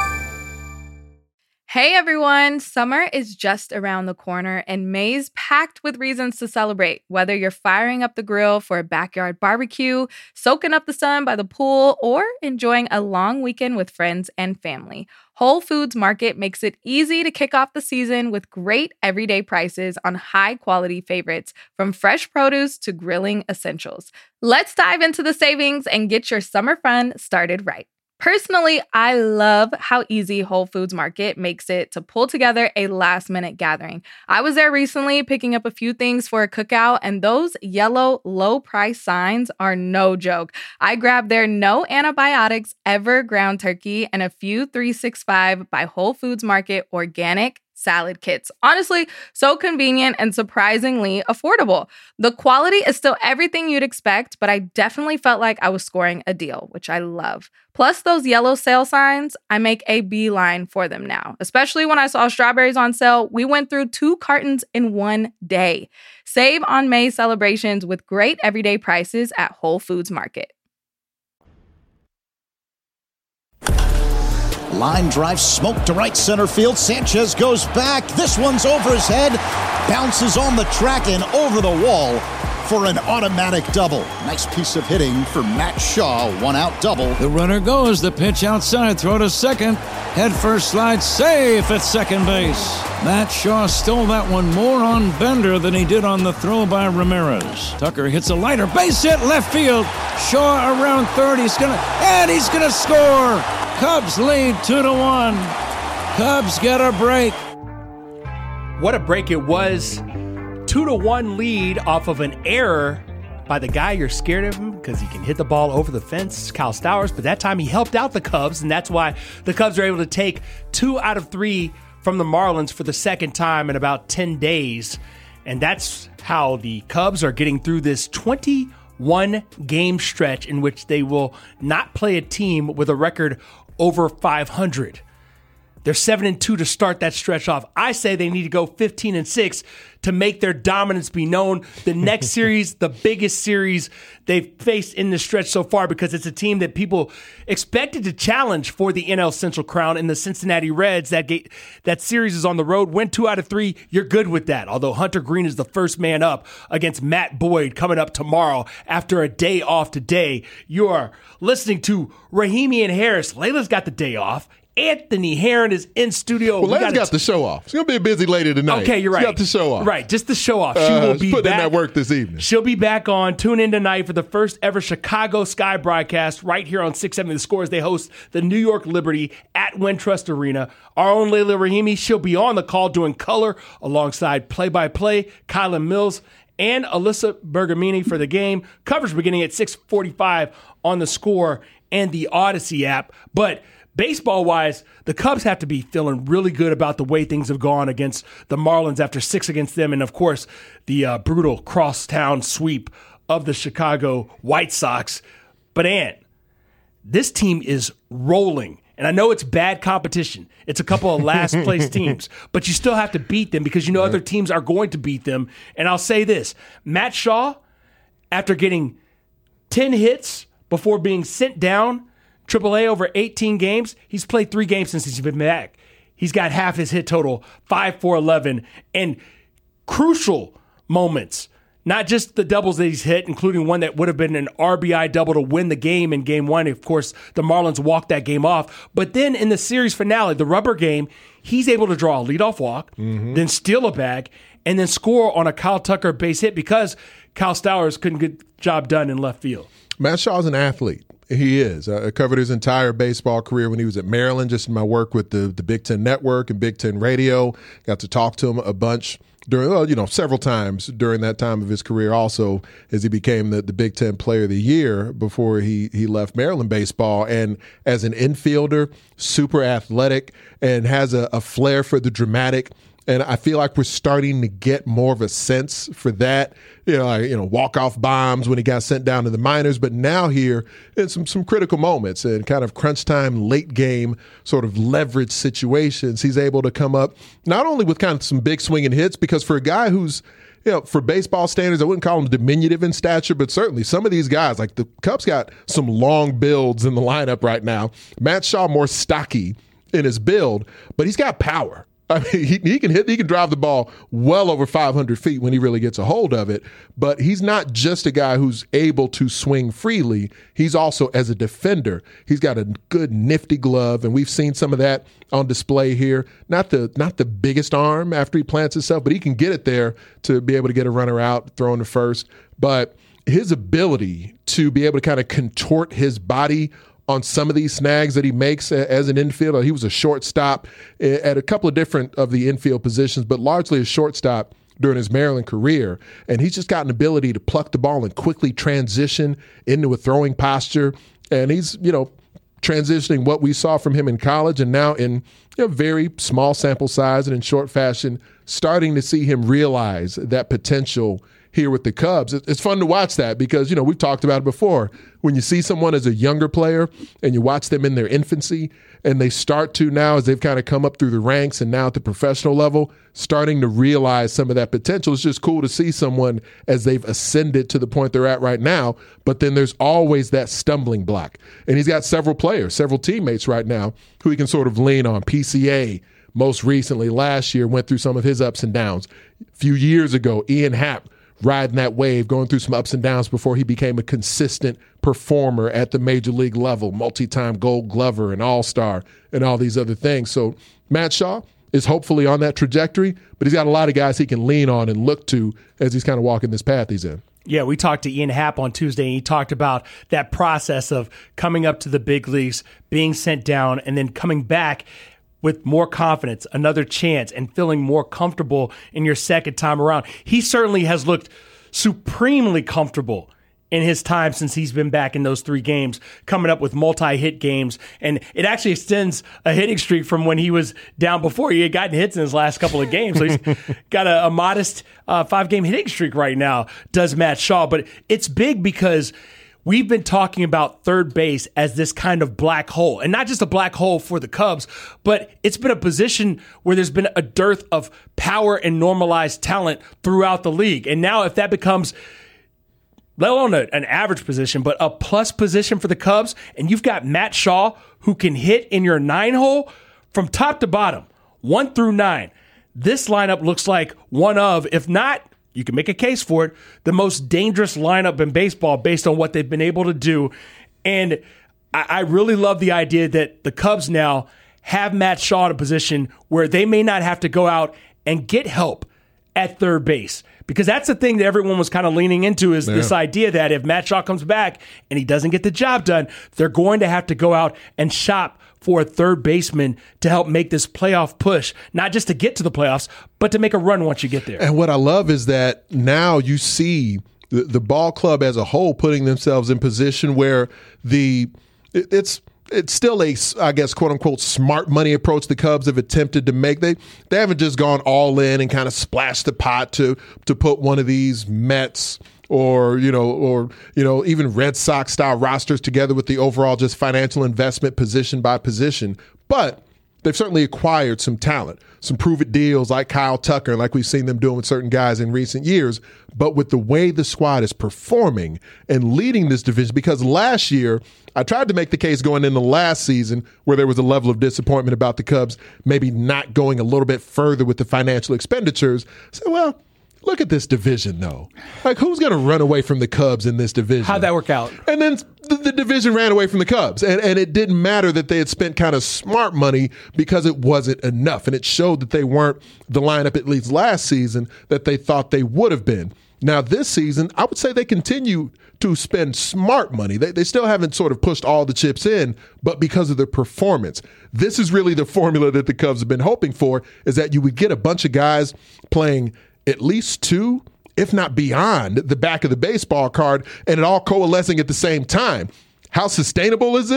Hey everyone, summer is just around the corner and May's packed with reasons to celebrate. Whether you're firing up the grill for a backyard barbecue, soaking up the sun by the pool, or enjoying a long weekend with friends and family, Whole Foods Market makes it easy to kick off the season with great everyday prices on high-quality favorites, from fresh produce to grilling essentials. Let's dive into the savings and get your summer fun started right. Personally, I love how easy Whole Foods Market makes it to pull together a last-minute gathering. I was there recently picking up a few things for a cookout, and those yellow low-price signs are no joke. I grabbed their no antibiotics ever ground turkey and a few three sixty-five by Whole Foods Market organic salad kits. Honestly, so convenient and surprisingly affordable. The quality is still everything you'd expect, but I definitely felt like I was scoring a deal, which I love. Plus those yellow sale signs, I make a beeline for them now. Especially when I saw strawberries on sale, we went through two cartons in one day. Save on May celebrations with great everyday prices at Whole Foods Market. Line drive, smoke to right center field. Sanchez goes back. This one's over his head. Bounces on the track and over the wall for an automatic double. Nice piece of hitting for Matt Shaw. One out double. The runner goes. The pitch outside. Throw to second. Head first slide. Safe at second base. Matt Shaw stole that one more on Bender than he did on the throw by Ramirez. Tucker hits a liner. Base hit left field. Shaw around third. He's gonna, and he's gonna score. Cubs lead two to one. Cubs get a break. What a break it was. Two to one lead off of an error by the guy you're scared of him because he can hit the ball over the fence, Kyle Stowers. But that time he helped out the Cubs, and that's why the Cubs are able to take two out of three from the Marlins for the second time in about ten days. And that's how the Cubs are getting through this twenty-one game stretch in which they will not play a team with a record over five hundred. They're seven and two to start that stretch off. I say they need to go fifteen and six to make their dominance be known. The next series, the biggest series they've faced in the stretch so far, because it's a team that people expected to challenge for the N L Central crown in the Cincinnati Reds. That gate, that series is on the road. Win two out of three. You're good with that. Although Hunter Green is the first man up against Matt Boyd coming up tomorrow after a day off today. You're listening to Rahimi and Harris. Layla's got the day off. Anthony Herron is in studio. Well, Layla's got the show off. She's going to be a busy lady tonight. Okay, you're right. She's got the show off. Right, just the show off. She uh, will be putting back. in that work this evening. She'll be back on. Tune in tonight for the first ever Chicago Sky broadcast right here on six seventy The Score as they host the New York Liberty at Wintrust Arena. Our own Layla Rahimi, she'll be on the call doing color alongside play-by-play, Kylan Mills, and Alyssa Bergamini for the game. Coverage beginning at six forty-five on The Score and the Odyssey app. But baseball-wise, the Cubs have to be feeling really good about the way things have gone against the Marlins after six against them, and, of course, the uh, brutal crosstown sweep of the Chicago White Sox. But, Ant, this team is rolling. And I know it's bad competition. It's a couple of last-place teams. But you still have to beat them because you know right. other teams are going to beat them. And I'll say this. Matt Shaw, after getting ten hits before being sent down, triple A over eighteen games, he's played three games since he's been back. He's got half his hit total, five for eleven, and crucial moments. Not just the doubles that he's hit, including one that would have been an R B I double to win the game in game one. Of course, the Marlins walked that game off. But then in the series finale, the rubber game, he's able to draw a leadoff walk, mm-hmm. then steal a bag, and then score on a Kyle Tucker base hit because Kyle Stowers couldn't get the job done in left field. Matt Shaw's an athlete. He is. I covered his entire baseball career when he was at Maryland, just in my work with the, the Big Ten Network and Big Ten Radio. Got to talk to him a bunch during, well, you know, several times during that time of his career also, as he became the, the Big Ten Player of the Year before he, he left Maryland baseball. And as an infielder, super athletic and has a, a flair for the dramatic. And I feel like we're starting to get more of a sense for that. You know, like, you know, walk-off bombs when he got sent down to the minors, but now here in some some critical moments and kind of crunch time, late game sort of leverage situations, he's able to come up not only with kind of some big swinging hits, because for a guy who's, you know, for baseball standards, I wouldn't call him diminutive in stature, but certainly some of these guys, like the Cubs got some long builds in the lineup right now. Matt Shaw more stocky in his build, but he's got power. I mean, he, he can hit, he can drive the ball well over five hundred feet when he really gets a hold of it. But he's not just a guy who's able to swing freely. He's also, as a defender, he's got a good nifty glove, and we've seen some of that on display here. Not the not the biggest arm after he plants himself, but he can get it there to be able to get a runner out, throw into first. But his ability to be able to kind of contort his body on some of these snags that he makes as an infielder. He was a shortstop at a couple of different of the infield positions, but largely a shortstop during his Maryland career. And he's just got an ability to pluck the ball and quickly transition into a throwing posture. And he's, you know, transitioning what we saw from him in college and now in, you know, very small sample size and in short fashion, starting to see him realize that potential here with the Cubs. It's fun to watch that because, you know, we've talked about it before. When you see someone as a younger player and you watch them in their infancy and they start to now, as they've kind of come up through the ranks and now at the professional level, starting to realize some of that potential. It's just cool to see someone as they've ascended to the point they're at right now, but then there's always that stumbling block. And he's got several players, several teammates right now who he can sort of lean on. P C A, most recently, last year, went through some of his ups and downs. A few years ago, Ian Happ, riding that wave, going through some ups and downs before he became a consistent performer at the major league level, multi-time Gold Glover and All-Star and all these other things. So Matt Shaw is hopefully on that trajectory, but he's got a lot of guys he can lean on and look to as he's kind of walking this path he's in. Yeah, we talked to Ian Happ on Tuesday, and he talked about that process of coming up to the big leagues, being sent down, and then coming back with more confidence, another chance, and feeling more comfortable in your second time around. He certainly has looked supremely comfortable in his time since he's been back in those three games, coming up with multi-hit games. And it actually extends a hitting streak from when he was down before. He had gotten hits in his last couple of games. So he's got a, a modest uh, five-game hitting streak right now, does Matt Shaw. But it's big because we've been talking about third base as this kind of black hole, and not just a black hole for the Cubs, but it's been a position where there's been a dearth of power and normalized talent throughout the league. And now if that becomes, let alone a, an average position, but a plus position for the Cubs, and you've got Matt Shaw who can hit in your nine hole from top to bottom, one through nine, this lineup looks like one of, if not, you can make a case for it, the most dangerous lineup in baseball based on what they've been able to do. And I, I really love the idea that the Cubs now have Matt Shaw in a position where they may not have to go out and get help at third base. Because that's the thing that everyone was kind of leaning into is yeah. this idea that if Matt Shaw comes back and he doesn't get the job done, they're going to have to go out and shop for a third baseman to help make this playoff push, not just to get to the playoffs, but to make a run once you get there. And what I love is that now you see the, the ball club as a whole putting themselves in position where the it, it's it's still a, I guess, quote unquote, smart money approach the Cubs have attempted to make. They they haven't just gone all in and kind of splashed the pot to to put one of these Mets or, you know, or, you know, even Red Sox style rosters together with the overall just financial investment position by position. But they've certainly acquired some talent, some prove-it deals like Kyle Tucker, like we've seen them doing with certain guys in recent years. But with the way the squad is performing and leading this division, because last year I tried to make the case going into last season where there was a level of disappointment about the Cubs maybe not going a little bit further with the financial expenditures. So, well, look at this division, though. Like, who's going to run away from the Cubs in this division? How'd that work out? And then the, the division ran away from the Cubs. And, and it didn't matter that they had spent kind of smart money because it wasn't enough. And it showed that they weren't the lineup, at least last season, that they thought they would have been. Now, this season, I would say they continue to spend smart money. They, they still haven't sort of pushed all the chips in, but because of their performance. This is really the formula that the Cubs have been hoping for, is that you would get a bunch of guys playing at least two, if not beyond, the back of the baseball card, and it all coalescing at the same time. How sustainable is this?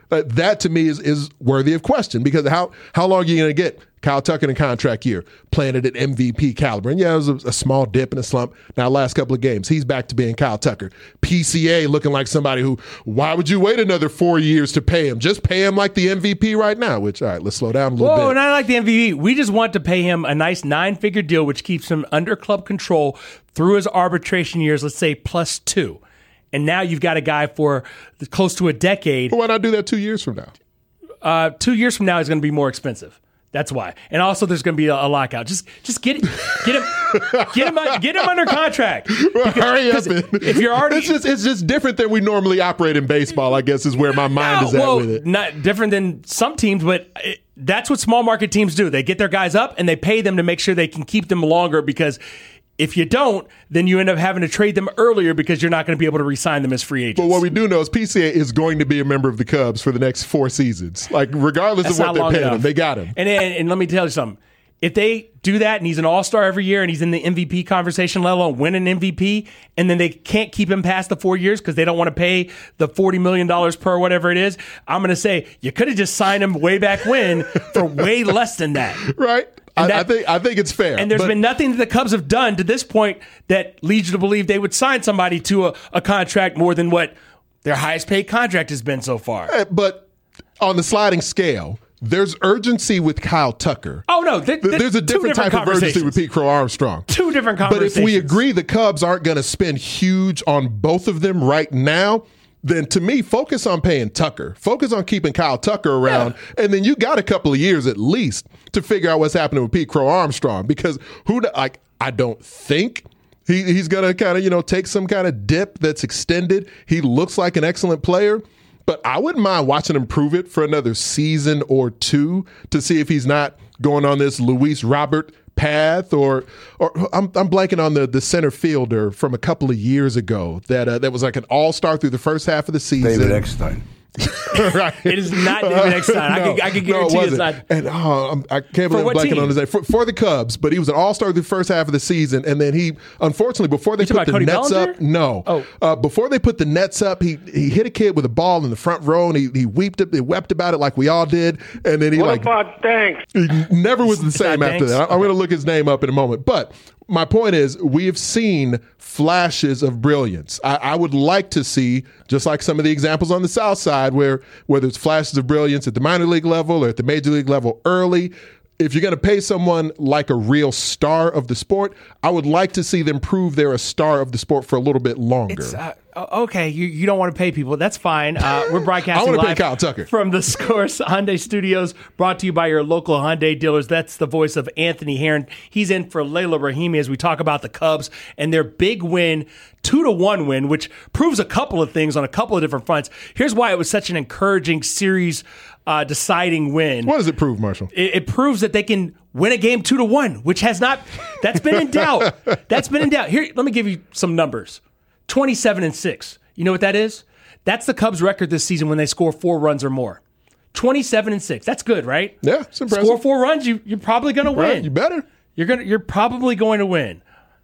Uh, that to me is is worthy of question because how how long are you going to get Kyle Tucker in a contract year, playing at an M V P caliber? And yeah, it was a, a small dip and a slump. Now, last couple of games, he's back to being Kyle Tucker. P C A looking like somebody who, why would you wait another four years to pay him? Just pay him like the M V P right now, which, all right, let's slow down a little Whoa, bit. not like the M V P. We just want to pay him a nice nine-figure deal, which keeps him under club control through his arbitration years, let's say plus two. And now you've got a guy for close to a decade. Well, why not do that two years from now? Uh, two years from now, he's going to be more expensive. That's why. And also, there's going to be a, a lockout. Just, just get, get him, get him, get him under contract. Well, because, hurry up! And, if you're already, it's just, it's just different than we normally operate in baseball. I guess is where my mind no, is at well, with it. Not different than some teams, but it, that's what small market teams do. They get their guys up and they pay them to make sure they can keep them longer because. If you don't, then you end up having to trade them earlier because you're not going to be able to re-sign them as free agents. But what we do know is P C A is going to be a member of the Cubs for the next four seasons. Like, regardless That's of what they're paying enough. him, they got him. And, and and let me tell you something. If they do that and he's an all-star every year and he's in the M V P conversation, let alone win an M V P, and then they can't keep him past the four years because they don't want to pay the forty million dollars per whatever it is, I'm going to say you could have just signed him way back when for way less than that. Right. I, That, I think I think it's fair. And there's but, been nothing that the Cubs have done to this point that leads you to believe they would sign somebody to a, a contract more than what their highest paid contract has been so far. But on the sliding scale, there's urgency with Kyle Tucker. Oh, no. Th- th- there's a different, different type of urgency with Pete Crow Armstrong. Two different But conversations. if we agree the Cubs aren't going to spend huge on both of them right now, then to me, focus on paying Tucker. Focus on keeping Kyle Tucker around. Yeah. And then you got a couple of years at least to figure out what's happening with Pete Crow Armstrong. Because who, like, I don't think he, he's going to kind of, you know, take some kind of dip that's extended. He looks like an excellent player. But I wouldn't mind watching him prove it for another season or two to see if he's not going on this Luis Robert path, or or I'm I'm blanking on the the center fielder from a couple of years ago that uh, that was like an all-star through the first half of the season. David Eckstein. Right. It is not David Eckstein. Uh, no, I can I can guarantee no, it it's not. And oh, I'm, I can't believe I'm blanking team? on his name for, for the Cubs. But he was an all-star through the first half of the season, and then he unfortunately before they You put the Cody nets Bellinger? up, no, Oh. uh, before they put the nets up, he he hit a kid with a ball in the front row, and he he wept he wept about it like we all did, and then he What like about thanks? he never was the It's same not after Danks? that. I'm going to look his name up in a moment. But my point is, we have seen flashes of brilliance. I, I would like to see, just like some of the examples on the South Side, where whether it's flashes of brilliance at the minor league level or at the major league level early, if you're going to pay someone like a real star of the sport, I would like to see them prove they're a star of the sport for a little bit longer. It's, uh, okay, you, you don't want to pay people. That's fine. Uh, we're broadcasting I want to pay live Kyle Tucker from the Scores Hyundai Studios, brought to you by your local Hyundai dealers. That's the voice of Anthony Herron. He's in for Layla Rahimi as we talk about the Cubs and their big win, two to one win, which proves a couple of things on a couple of different fronts. Here's why it was such an encouraging series uh, deciding win. What does it prove, Marshall? It, it proves that they can win a game two to one, which has not. That's been in doubt. That's been in doubt. Here, let me give you some numbers. twenty-seven and six. You know what that is? That's the Cubs' record this season when they score four runs or more. twenty-seven and six. That's good, right? Yeah, it's impressive. Score four runs, you, you're probably going to win. Right, you better. You're gonna. You're probably going to win.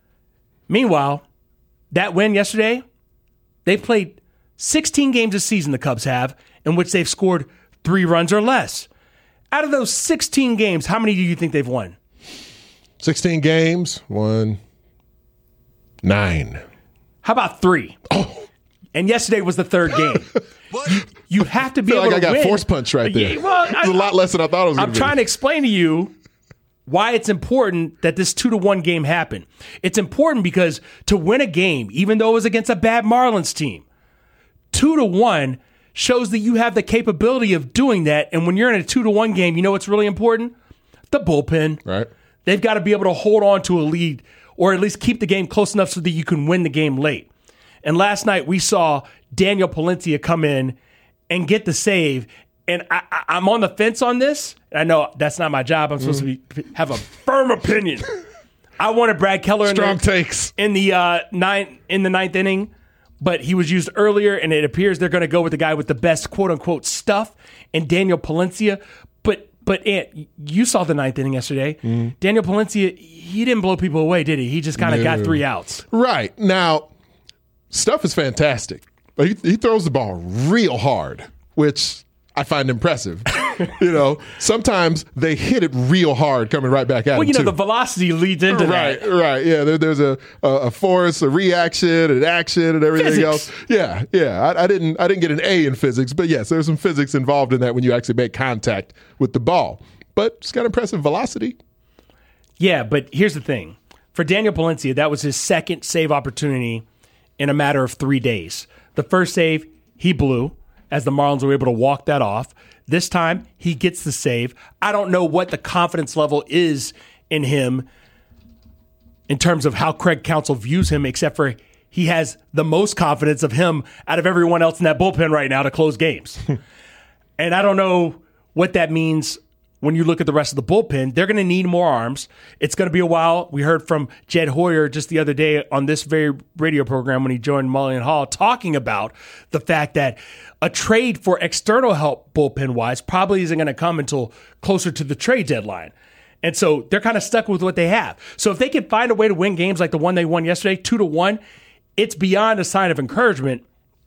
Meanwhile, that win yesterday, they've played sixteen games this season. The Cubs have, in which they've scored three runs or less. Out of those sixteen games, how many do you think they've won? sixteen games, one, nine. How about three? Oh. And yesterday was the third game. you, you have to be I feel able like to I got win. force punch right there. Yeah, well, it's a lot less than I thought it was going I'm to be. trying to explain to you why it's important that this two to one game happen. It's important because to win a game, even though it was against a bad Marlins team, two to one shows that you have the capability of doing that. And when you're in a two to one game, you know what's really important? The bullpen. Right. They've got to be able to hold on to a lead or at least keep the game close enough so that you can win the game late. And last night we saw Daniel Palencia come in and get the save. And I, I, I'm on the fence on this. I know that's not my job. I'm supposed mm. to be, have a firm opinion. I wanted Brad Keller in Strong the, takes. in the uh, ninth in the ninth inning, but he was used earlier, and it appears they're going to go with the guy with the best quote unquote stuff, and Daniel Palencia. But but Ant, you saw the ninth inning yesterday. Mm. Daniel Palencia, he didn't blow people away, did he? He just kind of no. got three outs. Right. Now, stuff is fantastic. But he, he throws the ball real hard, which I find impressive. You know, sometimes they hit it real hard coming right back at well, them, you know, too. the velocity leads into right, that. Right, right. Yeah, there, there's a, a, a force, a reaction, an action, and everything Physics. else. Yeah, yeah. I, I didn't I didn't get an A in physics, but yes, there's some physics involved in that when you actually make contact with the ball. But it's got impressive velocity. Yeah, but here's the thing. For Daniel Palencia, that was his second save opportunity in a matter of three days. The first save, he blew, as the Marlins were able to walk that off. This time, he gets the save. I don't know what the confidence level is in him in terms of how Craig Counsell views him, except for he has the most confidence of him out of everyone else in that bullpen right now to close games. And I don't know what that means when you look at the rest of the bullpen. They're going to need more arms. It's going to be a while. We heard from Jed Hoyer just the other day on this very radio program when he joined Mully and Hall talking about the fact that a trade for external help bullpen-wise probably isn't going to come until closer to the trade deadline. And so they're kind of stuck with what they have. So if they can find a way to win games like the one they won yesterday, two to one, it's beyond a sign of encouragement.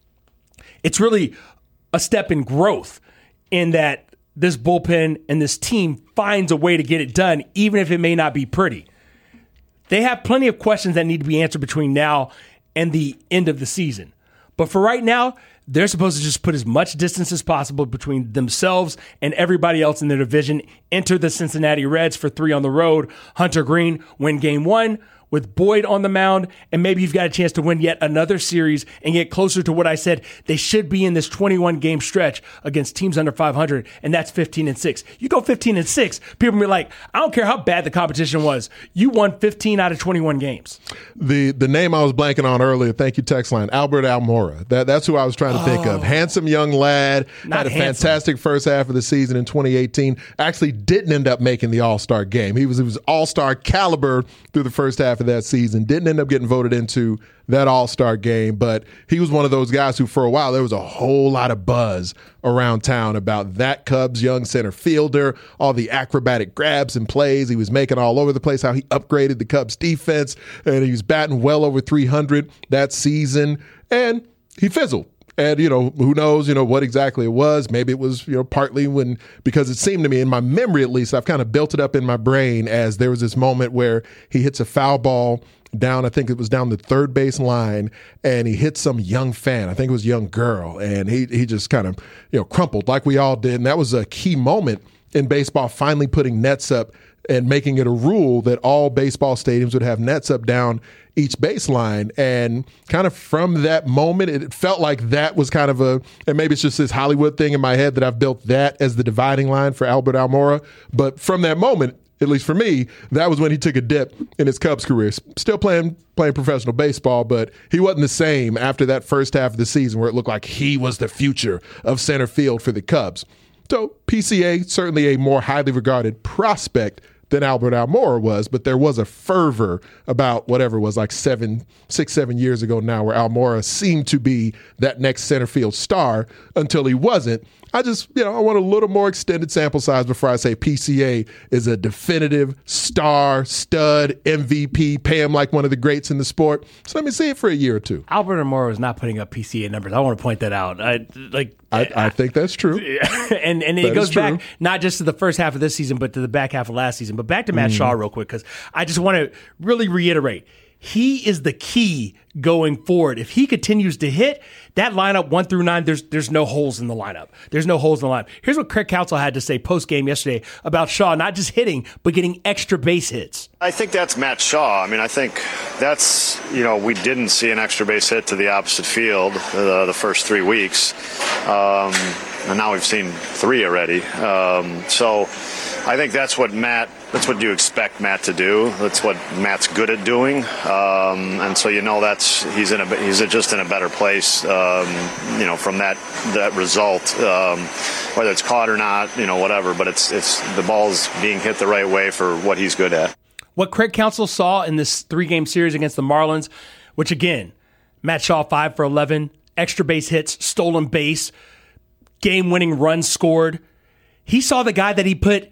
It's really a step in growth in that this bullpen and this team finds a way to get it done, even if it may not be pretty. They have plenty of questions that need to be answered between now and the end of the season. But for right now, they're supposed to just put as much distance as possible between themselves and everybody else in their division. Enter the Cincinnati Reds for three on the road. Hunter Green win game one with Boyd on the mound, and maybe you've got a chance to win yet another series and get closer to what I said they should be in this twenty-one game stretch against teams under five hundred, and that's fifteen and six. You go fifteen and six, people will be like, I don't care how bad the competition was. You won fifteen out of twenty-one games. The the name I was blanking on earlier, thank you, text line, Albert Almora. That, that's who I was trying to think Oh. of. Handsome young lad, Not had a handsome. fantastic first half of the season in twenty eighteen. Actually didn't end up making the All-Star game. He was, he was All-Star caliber through the first half of that season. Didn't end up getting voted into that All-Star game, but he was one of those guys who for a while there was a whole lot of buzz around town about that Cubs young center fielder, all the acrobatic grabs and plays he was making all over the place, how he upgraded the Cubs defense, and he was batting well over three hundred that season, and he fizzled. And, you know, who knows, you know, what exactly it was. Maybe it was, you know, partly when, because it seemed to me, in my memory at least, I've kind of built it up in my brain as there was this moment where he hits a foul ball down, I think it was down the third base line, and he hit some young fan. I think it was a young girl, and he he just kind of, you know, crumpled like we all did. And that was a key moment in baseball, finally putting nets up and making it a rule that all baseball stadiums would have nets up down each baseline. And kind of from that moment, it felt like that was kind of a, and maybe it's just this Hollywood thing in my head that I've built that as the dividing line for Albert Almora. But from that moment, at least for me, that was when he took a dip in his Cubs career. Still playing playing professional baseball, but he wasn't the same after that first half of the season where it looked like he was the future of center field for the Cubs. So P C A, certainly a more highly regarded prospect than Albert Almora was, but there was a fervor about whatever it was like seven, six, seven years ago now where Almora seemed to be that next center field star until he wasn't. I just, you know, I want a little more extended sample size before I say P C A is a definitive star, stud, M V P, pay him like one of the greats in the sport. So let me see it for a year or two. Albert Almora was not putting up P C A numbers. I want to point that out. I, like, I, I think that's true. and and it That goes is true. back not just to the first half of this season, but to the back half of last season. But back to Matt Mm. Shaw real quick, because I just want to really reiterate. He is the key going forward. If he continues to hit that lineup one through nine, there's there's no holes in the lineup. There's no holes in the lineup. Here's what Craig Counsell had to say post game yesterday about Shaw not just hitting, but getting extra base hits. I think that's Matt Shaw. I mean, I think that's, you know, we didn't see an extra base hit to the opposite field uh, the first three weeks. Um, and now we've seen three already. Um, so I think that's what Matt, that's what you expect Matt to do. That's what Matt's good at doing. Um, and so, you know, that's, he's in a, he's just in a better place, um, you know, from that, that result, um, whether it's caught or not, you know, whatever, but it's, it's, the ball's being hit the right way for what he's good at. What Craig Counsell saw in this three-game series against the Marlins, which again, Matt Shaw five for eleven, extra base hits, stolen base, game-winning runs scored. He saw the guy that he put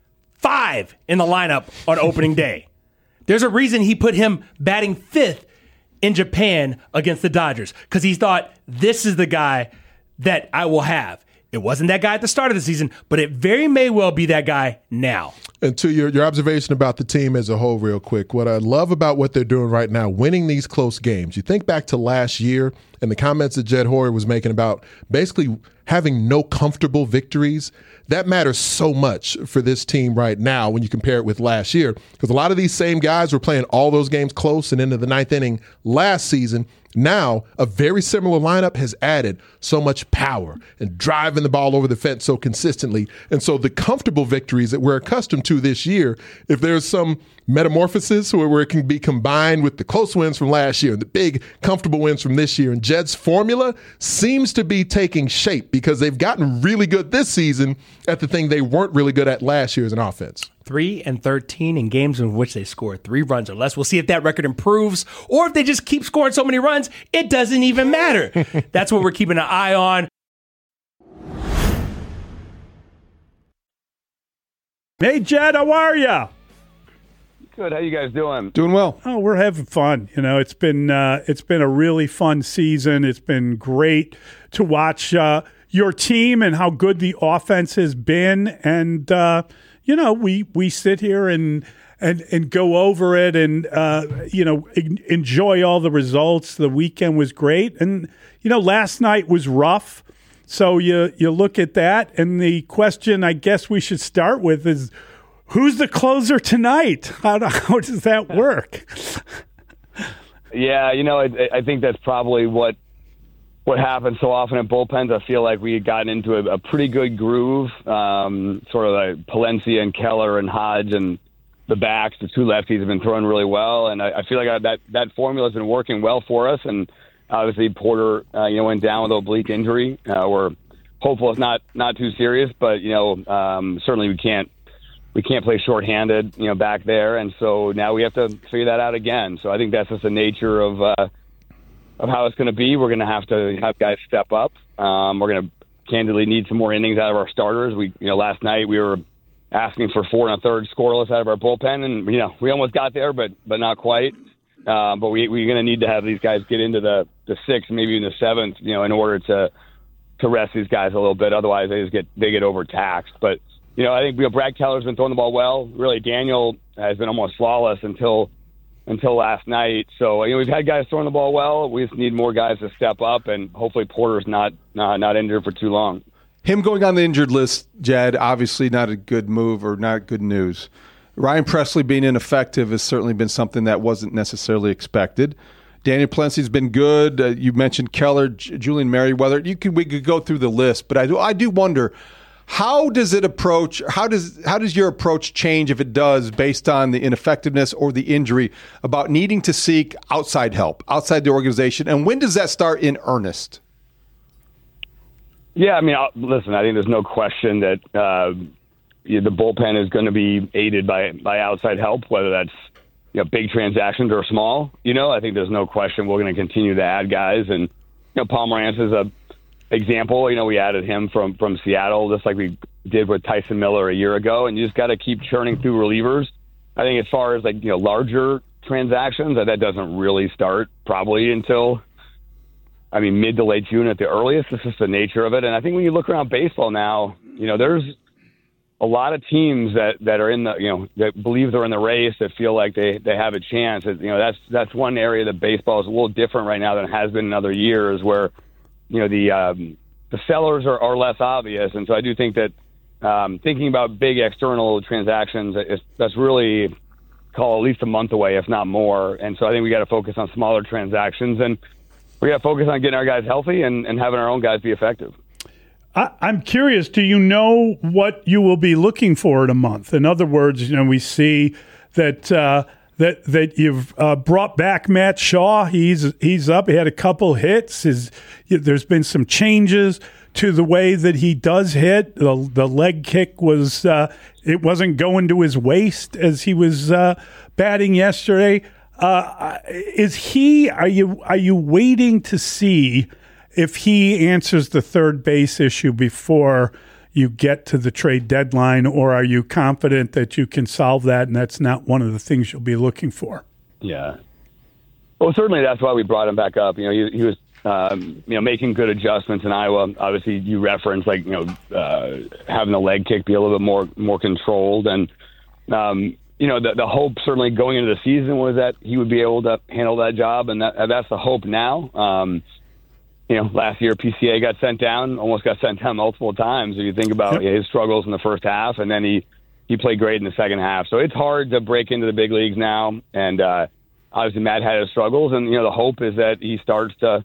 five in the lineup on opening day. There's a reason he put him batting fifth in Japan against the Dodgers, because he thought, this is the guy that I will have. It wasn't that guy at the start of the season, but it very may well be that guy now. And to your, your observation about the team as a whole real quick, what I love about what they're doing right now, winning these close games. You think back to last year and the comments that Jed Hoyer was making about basically having no comfortable victories. That matters so much for this team right now when you compare it with last year, because a lot of these same guys were playing all those games close and into the ninth inning last season. Now, a very similar lineup has added so much power and driving the ball over the fence so consistently. And so the comfortable victories that we're accustomed to this year, if there's some metamorphosis where it can be combined with the close wins from last year and the big comfortable wins from this year, and Jed's formula seems to be taking shape because they've gotten really good this season at the thing they weren't really good at last year as an offense. three and thirteen in games in which they scored three runs or less. We'll see if that record improves or if they just keep scoring so many runs, it doesn't even matter. That's what we're keeping an eye on. Hey, Jed, how are you? Good. How you guys doing? Doing well. Oh, we're having fun. You know, it's been uh, it's been a really fun season. It's been great to watch uh, your team and how good the offense has been. And uh, you know, we we sit here and and and go over it and uh, you know en- enjoy all the results. The weekend was great, and you know, last night was rough. So you you look at that, and the question I guess we should start with is, who's the closer tonight? How, do, how does that work? Yeah, you know, I, I think that's probably what what happens so often at bullpens. I feel like we had gotten into a, a pretty good groove, um, sort of like Palencia and Keller and Hodge and the backs, the two lefties have been throwing really well, and I, I feel like that that formula has been working well for us. And obviously Porter, uh, you know, went down with an oblique injury. Uh, we're hopeful it's not not too serious, but you know, um, certainly we can't. We can't play shorthanded, you know, back there, and so now we have to figure that out again. So I think that's just the nature of uh, of how it's going to be. We're going to have to have guys step up. Um, we're going to candidly need some more innings out of our starters. We, you know, last night we were asking for four and a third scoreless out of our bullpen, and you know, we almost got there, but but not quite. Uh, but we we're going to need to have these guys get into the the sixth, maybe even the seventh, you know, in order to to rest these guys a little bit. Otherwise, they just get they get overtaxed. But you know, I think you know, Brad Keller's been throwing the ball well. Really, Daniel has been almost flawless until until last night. So, you know, we've had guys throwing the ball well. We just need more guys to step up, and hopefully Porter's not not, not injured for too long. Him going on the injured list, Jed, obviously not a good move or not good news. Ryan Presley being ineffective has certainly been something that wasn't necessarily expected. Daniel Palencia's been good. Uh, you mentioned Keller, J- Julian Merriweather. You could we could go through the list, but I do I do wonder, how does it approach? How does how does your approach change, if it does, based on the ineffectiveness or the injury, about needing to seek outside help, outside the organization, and when does that start in earnest? Yeah, I mean, I'll, listen, I think there's no question that uh, you know, the bullpen is going to be aided by by outside help, whether that's you know big transactions or small. You know, I think there's no question we're going to continue to add guys, and you know, Pomerantz is a example. You know, we added him from from Seattle, just like we did with Tyson Miller a year ago, and you just got to keep churning through relievers. I think as far as like you know larger transactions, that that doesn't really start probably until, I mean, mid to late June at the earliest. This is the nature of it. And I think when you look around baseball now, you know, there's a lot of teams that, that are in the, you know, that believe they're in the race, that feel like they, they have a chance. You know, that's that's one area that baseball is a little different right now than it has been in other years, where, you know, the um, the sellers are, are less obvious. And so I do think that um, thinking about big external transactions, is, that's really call at least a month away, if not more. And so I think we got to focus on smaller transactions, and we got to focus on getting our guys healthy and, and having our own guys be effective. I, I'm curious, do you know what you will be looking for in a month? In other words, you know, we see that uh, that that you've uh, brought back Matt Shaw. He's he's up. He had a couple hits. His, there's been some changes to the way that he does hit. The, the leg kick was uh, it wasn't going to his waist as he was uh, batting yesterday. Uh, is he? Are you? Are you waiting to see if he answers the third base issue before you get to the trade deadline, or are you confident that you can solve that, and that's not one of the things you'll be looking for? Yeah. Well, certainly that's why we brought him back up. You know, he, he was um, you know, making good adjustments in Iowa. Obviously, you referenced like you know uh, having the leg kick be a little bit more more controlled, and um, you know the the hope certainly going into the season was that he would be able to handle that job, and that that's the hope now. Um, you know, last year P C A got sent down, almost got sent down multiple times. If you think about yep. his struggles in the first half, and then he he played great in the second half. So it's hard to break into the big leagues now, and uh, obviously Matt had his struggles, and you know the hope is that he starts to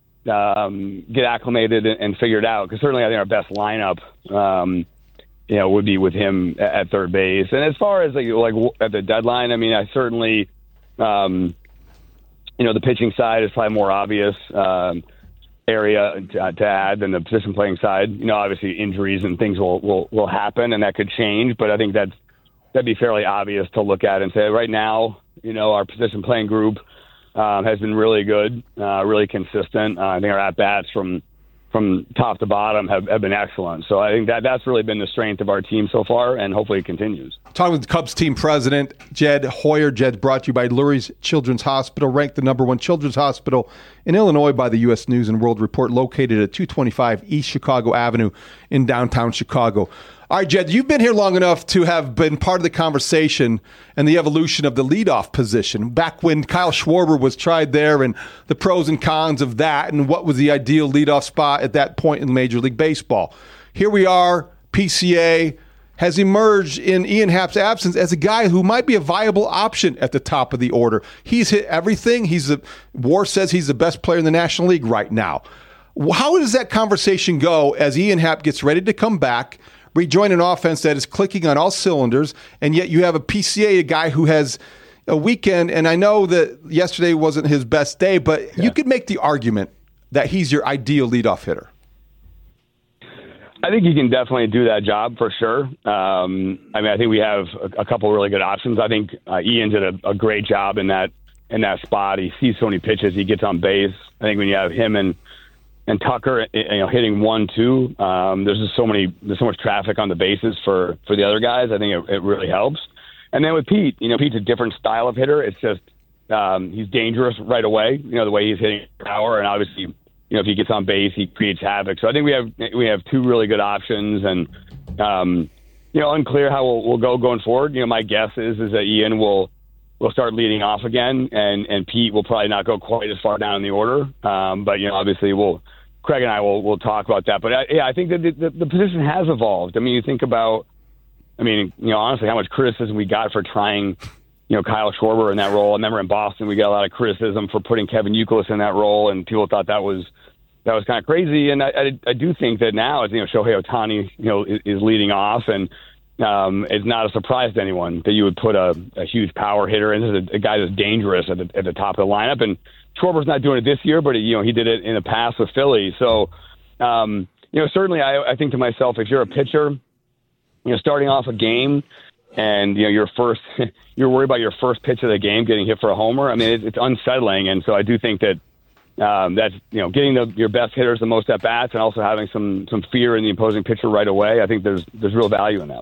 um, get acclimated and, and figured out. Because certainly I think our best lineup, um, you know, would be with him at, at third base. And as far as like like at the deadline, I mean, I certainly, um, you know, the pitching side is probably more obvious um, area to, to add than the position playing side. You know, obviously injuries and things will, will will happen, and that could change. But I think that's that'd be fairly obvious to look at and say right now, you know, our position playing group um, has been really good, uh, really consistent. Uh, I think our at bats from from top to bottom have, have been excellent. So I think that that's really been the strength of our team so far, and hopefully it continues. Talking with the Cubs team president, Jed Hoyer. Jed's brought to you by Lurie's Children's Hospital, ranked the number one children's hospital in Illinois by the U S News and World Report, located at two twenty-five East Chicago Avenue in downtown Chicago. All right, Jed, you've been here long enough to have been part of the conversation and the evolution of the leadoff position. Back when Kyle Schwarber was tried there and the pros and cons of that and what was the ideal leadoff spot at that point in Major League Baseball. Here we are, P C A has emerged in Ian Happ's absence as a guy who might be a viable option at the top of the order. He's hit everything. He's a, WAR says he's the best player in the National League right now. How does that conversation go as Ian Happ gets ready to come back, rejoin an offense that is clicking on all cylinders, and yet you have a P C A, a guy who has a weekend, and I know that yesterday wasn't his best day, but yeah. you could make the argument that he's your ideal leadoff hitter. I think he can definitely do that job for sure. Um, I mean, I think we have a, a couple of really good options. I think uh, Ian did a, a great job in that in that spot. He sees so many pitches, he gets on base. I think when you have him and and Tucker, you know, hitting one, two, um, there's just so many, there's so much traffic on the bases for, for the other guys. I think it, it really helps. And then with Pete, you know, Pete's a different style of hitter. It's just, um, he's dangerous right away. You know, the way he's hitting power, and obviously, you know, if he gets on base, he creates havoc. So I think we have, we have two really good options, and, um, you know, unclear how we'll, we'll go going forward. You know, my guess is, is that Ian will, will start leading off again, and, and Pete will probably not go quite as far down in the order. Um, but, you know, obviously we'll, Craig and I will will talk about that. But, I, yeah, I think that the, the, the position has evolved. I mean, you think about, I mean, you know, honestly, how much criticism we got for trying, you know, Kyle Schwarber in that role. I remember in Boston, we got a lot of criticism for putting Kevin Youkilis in that role, and people thought that was that was kind of crazy. And I, I, I do think that now, you know, Shohei Ohtani, you know, is, is leading off, and um, it's not a surprise to anyone that you would put a, a huge power hitter in, a, a guy that's dangerous at the, at the top of the lineup. And Schwarber's not doing it this year, but, you know, he did it in the past with Philly. So, um, you know, certainly I, I think to myself, if you're a pitcher, you know, starting off a game and, you know, your first, you're worried about your first pitch of the game getting hit for a homer. I mean, it, it's unsettling. And so I do think that um, that's, you know, getting the, your best hitters the most at bats and also having some, some fear in the opposing pitcher right away. I think there's, there's real value in that.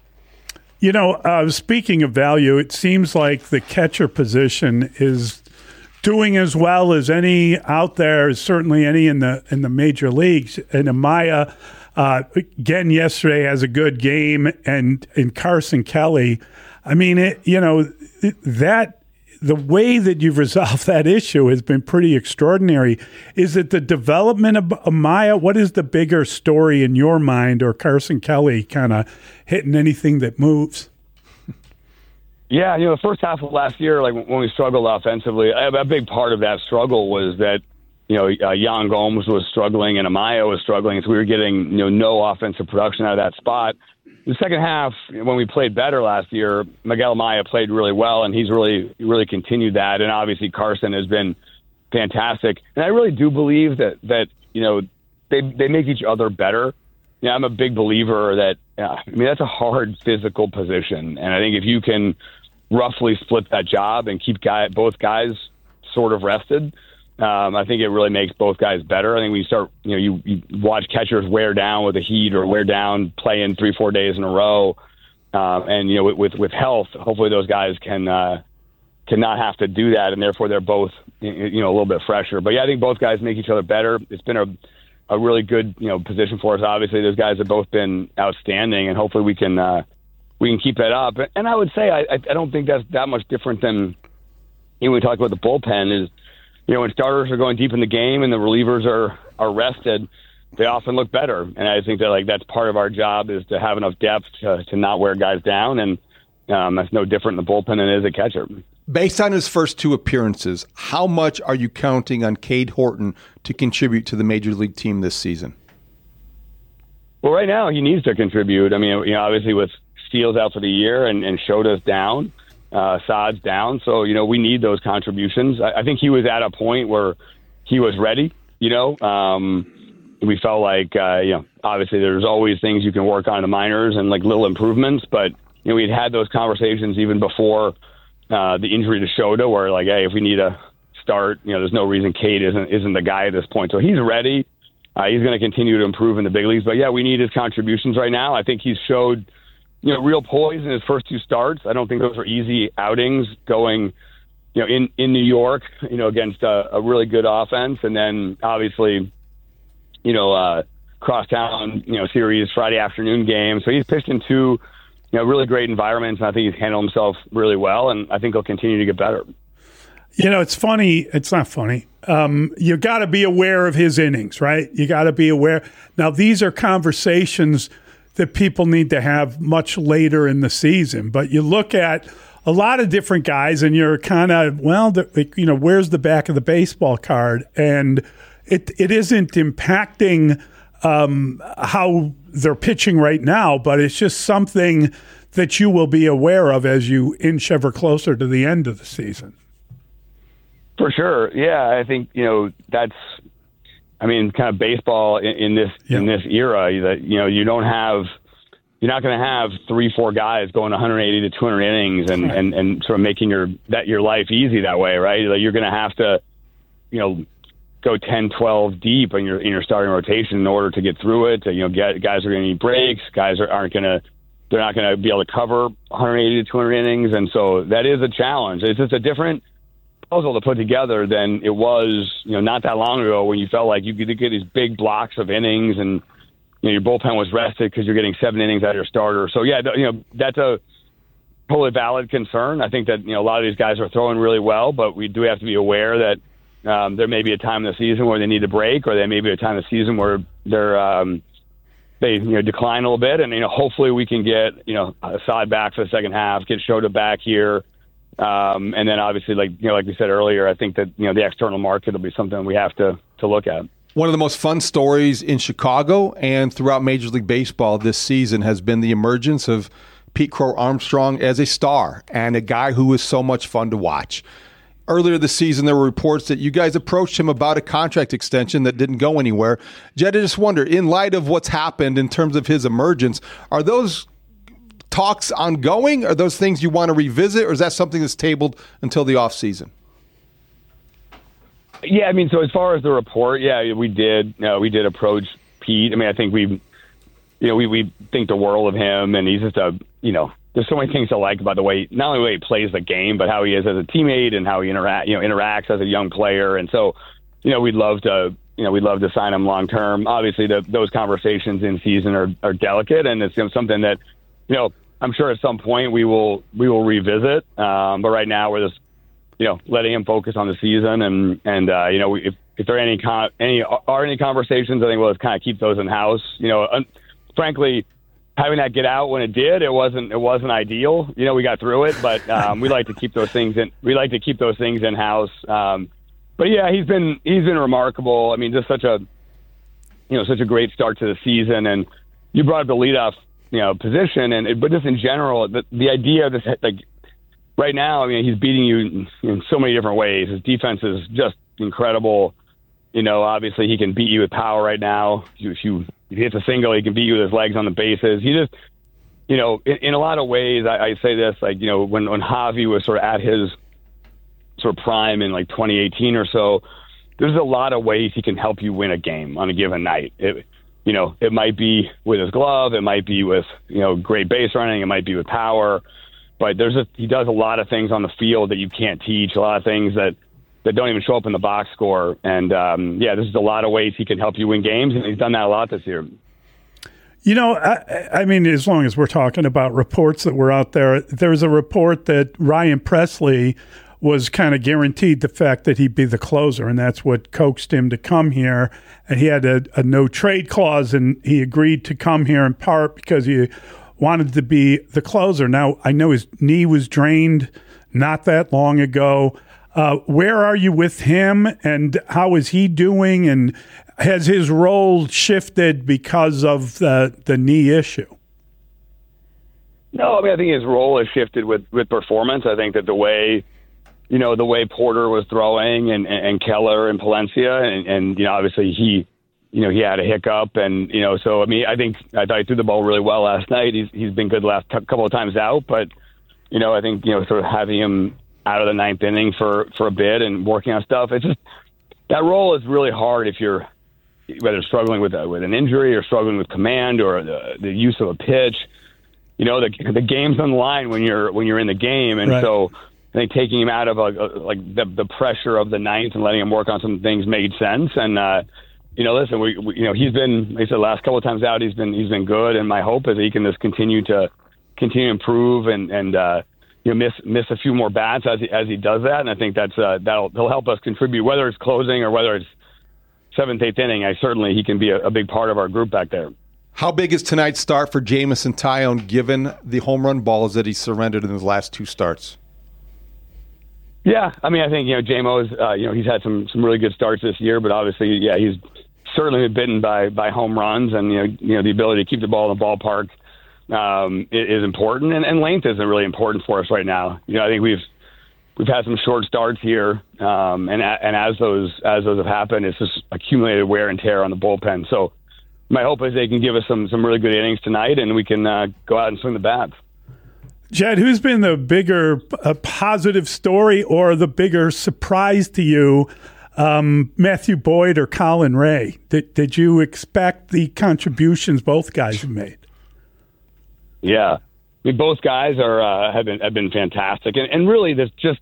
You know, uh, speaking of value, it seems like the catcher position is doing as well as any out there, certainly any in the in the major leagues. And Amaya, uh, again, yesterday has a good game, and, and Carson Kelly. I mean, it, you know, that the way that you've resolved that issue has been pretty extraordinary. Is it the development of Amaya? What is the bigger story in your mind, or Carson Kelly kind of hitting anything that moves? Yeah, you know, the first half of last year, like when we struggled offensively, a big part of that struggle was that, you know, uh, Yan Gomes was struggling and Amaya was struggling, so we were getting, you know, no offensive production out of that spot. The second half, when we played better last year, Miguel Amaya played really well, and he's really, really continued that. And obviously Carson has been fantastic. And I really do believe that, that you know, they they make each other better. Yeah, I'm a big believer that, uh, I mean, that's a hard physical position. And I think if you can roughly split that job and keep guy, both guys sort of rested, um, I think it really makes both guys better. I think when you start, you know, you, you watch catchers wear down with the heat or wear down playing three, four days in a row. Uh, and, you know, with, with, with health, hopefully those guys can, uh, to not have to do that, and therefore they're both, you know, a little bit fresher. But yeah, I think both guys make each other better. It's been a a really good, you know, position for us. Obviously, those guys have both been outstanding, and hopefully we can uh, we can keep that up. And I would say I I don't think that's that much different than, you know, when we talk about the bullpen is, you know, when starters are going deep in the game and the relievers are are rested, they often look better. And I think that like that's part of our job is to have enough depth to, to not wear guys down, and um, that's no different in the bullpen than it is a catcher. Based on his first two appearances, how much are you counting on Cade Horton to contribute to the Major League team this season? Well, right now he needs to contribute. I mean, you know, obviously with Steele's out for the year and, and Shota's down, uh, Saad's down, so you know we need those contributions. I, I think he was at a point where he was ready. You know, um, we felt like uh, you know, obviously there's always things you can work on in the minors and like little improvements, but you know we had had those conversations even before Uh, the injury to Shota, where like, hey, if we need a start, you know, there's no reason Cade isn't isn't the guy at this point. So he's ready. Uh, he's going to continue to improve in the big leagues. But yeah, we need his contributions right now. I think he's showed, you know, real poise in his first two starts. I don't think those are easy outings going, you know, in in New York, you know, against a, a really good offense, and then obviously, you know, uh, crosstown, you know, series Friday afternoon game. So he's pitched in two, you know, really great environments, and I think he's handled himself really well, and I think he'll continue to get better. You know, it's funny. It's not funny. Um, you got to be aware of his innings, right? You got to be aware. Now, these are conversations that people need to have much later in the season, but you look at a lot of different guys, and you're kind of, well, the, you know, where's the back of the baseball card? And it it isn't impacting um, how they're pitching right now, but it's just something that you will be aware of as you inch ever closer to the end of the season. For sure. Yeah, I think, you know, that's, I mean, kind of baseball in, in this yeah. in this era, that, you know, you don't have, you're not going to have three, four guys going one hundred eighty to two hundred innings and, right. and, and sort of making your that your life easy that way, right? Like you're going to have to, you know, go ten, twelve deep in your in your starting rotation in order to get through it. You know, get, guys are going to need breaks. Guys are, aren't going to, they're not going to be able to cover one hundred eighty to two hundred innings, and so that is a challenge. It's just a different puzzle to put together than it was, you know, not that long ago when you felt like you could get these big blocks of innings, and you know your bullpen was rested because you're getting seven innings out of your starter. So yeah, you know that's a totally valid concern. I think that you know a lot of these guys are throwing really well, but we do have to be aware that. Um, there may be a time in the season where they need a break, or there may be a time in the season where they're um, they you know decline a little bit, and you know hopefully we can get you know Saad back for the second half, get Shota back here, um, and then obviously like you know like we said earlier, I think that you know the external market will be something we have to to look at. One of the most fun stories in Chicago and throughout Major League Baseball this season has been the emergence of Pete Crow Armstrong as a star and a guy who is so much fun to watch. Earlier this season, there were reports that you guys approached him about a contract extension that didn't go anywhere. Jed, I just wonder, in light of what's happened in terms of his emergence, are those talks ongoing? Are those things you want to revisit, or is that something that's tabled until the offseason? Yeah, I mean, so as far as the report, yeah, we did. You know, we did approach Pete. I mean, I think we, you know, we we think the world of him, and he's just a, you know. There's so many things to like about the way, not only the way he plays the game, but how he is as a teammate and how he interact, you know, interacts as a young player. And so, you know, we'd love to, you know, we'd love to sign him long term. Obviously, the, those conversations in season are, are delicate, and it's you know, something that, you know, I'm sure at some point we will we will revisit. Um, but right now we're just, you know, letting him focus on the season, and and uh, you know, we, if if there are any con- any are any conversations, I think we'll just kind of keep those in house. You know, un- frankly. Having that get out when it did, it wasn't it wasn't ideal. You know, we got through it, but um, we like to keep those things in. We like to keep those things in house. Um, but yeah, he's been he's been remarkable. I mean, just such a you know such a great start to the season. And you brought up the leadoff you know position, and it, but just in general, the the idea of this like right now, I mean, he's beating you in, in so many different ways. His defense is just incredible. You know, obviously he can beat you with power right now. If you If he hits a single, he can beat you with his legs on the bases. He just, you know, in, in a lot of ways, I, I say this, like, you know, when, when Javi was sort of at his sort of prime in like twenty eighteen or so, there's a lot of ways he can help you win a game on a given night. It, you know, it might be with his glove. It might be with, you know, great base running. It might be with power. but there's a, he does a lot of things on the field that you can't teach, a lot of things that, that don't even show up in the box score. And, um, yeah, there's a lot of ways he can help you win games, and he's done that a lot this year. You know, I, I mean, as long as we're talking about reports that were out there, there was a report that Ryan Presley was kind of guaranteed the fact that he'd be the closer, and that's what coaxed him to come here. And he had a, a no-trade clause, and he agreed to come here in part because he wanted to be the closer. Now, I know his knee was drained not that long ago. Uh, where are you with him, and how is he doing, and has his role shifted because of the, the knee issue? No, I mean, I think his role has shifted with, with performance. I think that the way, you know, the way Porter was throwing and, and, and Keller and Palencia, and, and, you know, obviously he, you know, he had a hiccup, and, you know, so, I mean, I think I thought he threw the ball really well last night. He's He's been good the last t- couple of times out, but, you know, I think, you know, sort of having him out of the ninth inning for, for a bit and working on stuff, it's just, that role is really hard if you're, whether struggling with a, with an injury or struggling with command or the, the use of a pitch. You know, the the game's on the line when you're when you're in the game, and right. so I think taking him out of a, a, like the the pressure of the ninth and letting him work on some things made sense. And uh, you know, listen, we, we you know he's been, like I said, last couple of times out, he's been he's been good, and my hope is that he can just continue to continue to improve and and uh, you know miss miss a few more bats as he as he does that. And I think that's uh, that'll he'll help us contribute, whether it's closing or whether it's seventh, eighth inning. I certainly he can be a, a big part of our group back there. How big is tonight's start for Jameson Taillon, given the home run balls that he surrendered in his last two starts? Yeah, I mean, I think, you know, J-Mo's, uh, you know, he's had some, some really good starts this year, but obviously, yeah, he's certainly been bitten by, by home runs, and, you know, you know, the ability to keep the ball in the ballpark um, is, is important, and, and length isn't really important for us right now. You know, I think we've, We've had some short starts here, um, and and as those as those have happened, it's just accumulated wear and tear on the bullpen. So my hope is they can give us some some really good innings tonight, and we can uh, go out and swing the bats. Jed, who's been the bigger uh, positive story or the bigger surprise to you, um, Matthew Boyd or Colin Ray? Did did you expect the contributions both guys have made? Yeah. I mean, both guys are uh, have been have been fantastic, and, and really, there's just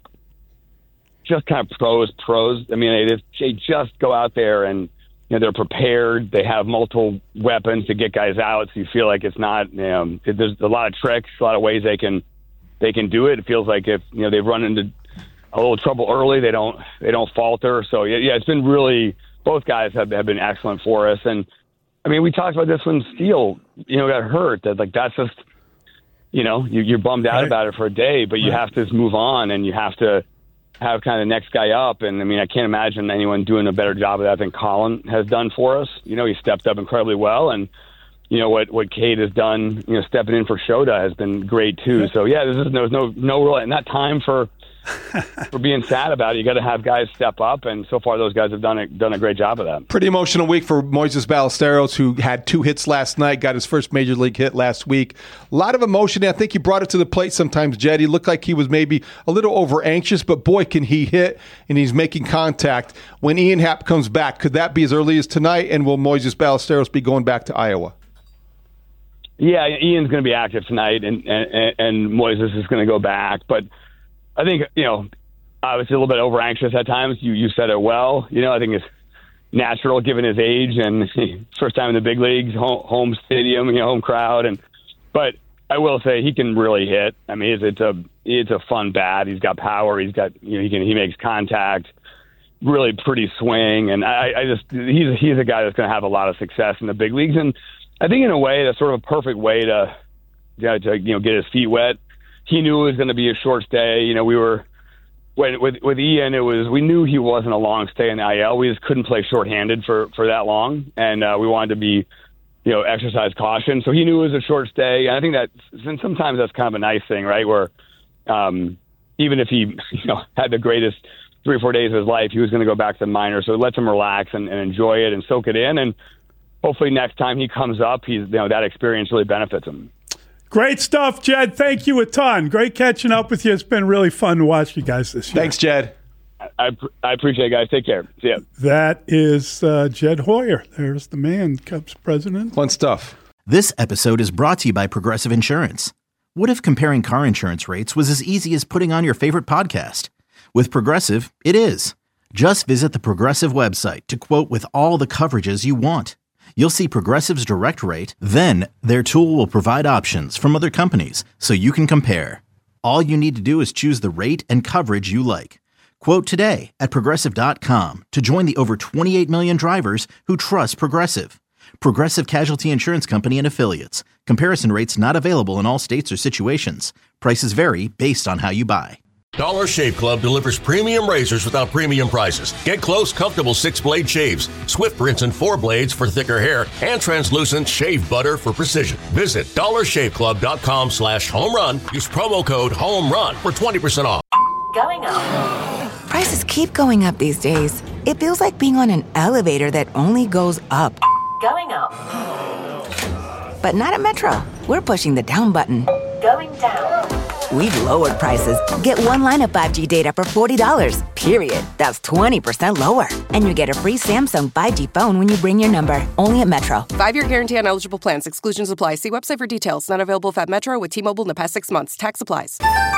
just kind of pros, pros. I mean, they just, they just go out there and, you know, they're prepared. They have multiple weapons to get guys out, so you feel like it's not. You know, it, there's a lot of tricks, a lot of ways they can they can do it. It feels like if you know they've run into a little trouble early, they don't they don't falter. So yeah, yeah, it's been really, both guys have have been excellent for us. And I mean, we talked about this when Steele, you know, got hurt. That like that's just. You know, you, you're bummed out right. about it for a day, but you right. have to just move on, and you have to have kind of the next guy up. And, I mean, I can't imagine anyone doing a better job of that than Colin has done for us. You know, he stepped up incredibly well, and, you know, what, what Cade has done, you know, stepping in for Shota has been great, too. So, yeah, there's no, no, no real – not time for – for being sad about it. You got to have guys step up, and so far those guys have done a, done a great job of that. Pretty emotional week for Moises Ballesteros, who had two hits last night, got his first major league hit last week. A lot of emotion. I think he brought it to the plate sometimes, Jed. He looked like he was maybe a little over anxious, but boy, can he hit, and he's making contact. When Ian Happ comes back, could that be as early as tonight, and will Moises Ballesteros be going back to Iowa? Yeah, Ian's going to be active tonight, and, and, and Moises is going to go back, but I think, you know, obviously a little bit over anxious at times. You you said it well. You know, I think it's natural given his age and first time in the big leagues, home, home stadium, you know, home crowd. And but I will say he can really hit. I mean, it's, it's a it's a fun bat. He's got power. He's got you know he can he makes contact. Really pretty swing, and I, I just he's he's a guy that's going to have a lot of success in the big leagues. And I think in a way that's sort of a perfect way to you know, to you know get his feet wet. He knew it was going to be a short stay. You know, we were when with with Ian. It was we knew he wasn't a long stay in the I L. We just couldn't play shorthanded for for that long, and uh, we wanted to be, you know, exercise caution. So he knew it was a short stay, and I think that and sometimes that's kind of a nice thing, right? Where um, even if he you know had the greatest three or four days of his life, he was going to go back to the minors. So it lets him relax and, and enjoy it and soak it in, and hopefully next time he comes up, he's you know that experience really benefits him. Great stuff, Jed. Thank you a ton. Great catching up with you. It's been really fun to watch you guys this year. Thanks, Jed. I, I appreciate it, guys. Take care. See ya. That is uh, Jed Hoyer. There's the man, Cubs president. Fun stuff. This episode is brought to you by Progressive Insurance. What if comparing car insurance rates was as easy as putting on your favorite podcast? With Progressive, it is. Just visit the Progressive website to quote with all the coverages you want. You'll see Progressive's direct rate, then their tool will provide options from other companies so you can compare. All you need to do is choose the rate and coverage you like. Quote today at Progressive dot com to join the over twenty-eight million drivers who trust Progressive. Progressive Casualty Insurance Company and Affiliates. Comparison rates not available in all states or situations. Prices vary based on how you buy. Dollar Shave Club delivers premium razors without premium prices. Get close, comfortable six-blade shaves, Swift rinse and four blades for thicker hair, and translucent shave butter for precision. Visit dollar shave club dot com slash home run. Use promo code HOMERUN for twenty percent off. Going up. Prices keep going up these days. It feels like being on an elevator that only goes up. Going up. But not at Metro. We're pushing the down button. Going down. We've lowered prices. Get one line of five G data for forty dollars, period. That's twenty percent lower. And you get a free Samsung five G phone when you bring your number. Only at Metro. Five-year guarantee on eligible plans. Exclusions apply. See website for details. Not available if at Metro with T-Mobile in the past six months. Tax applies.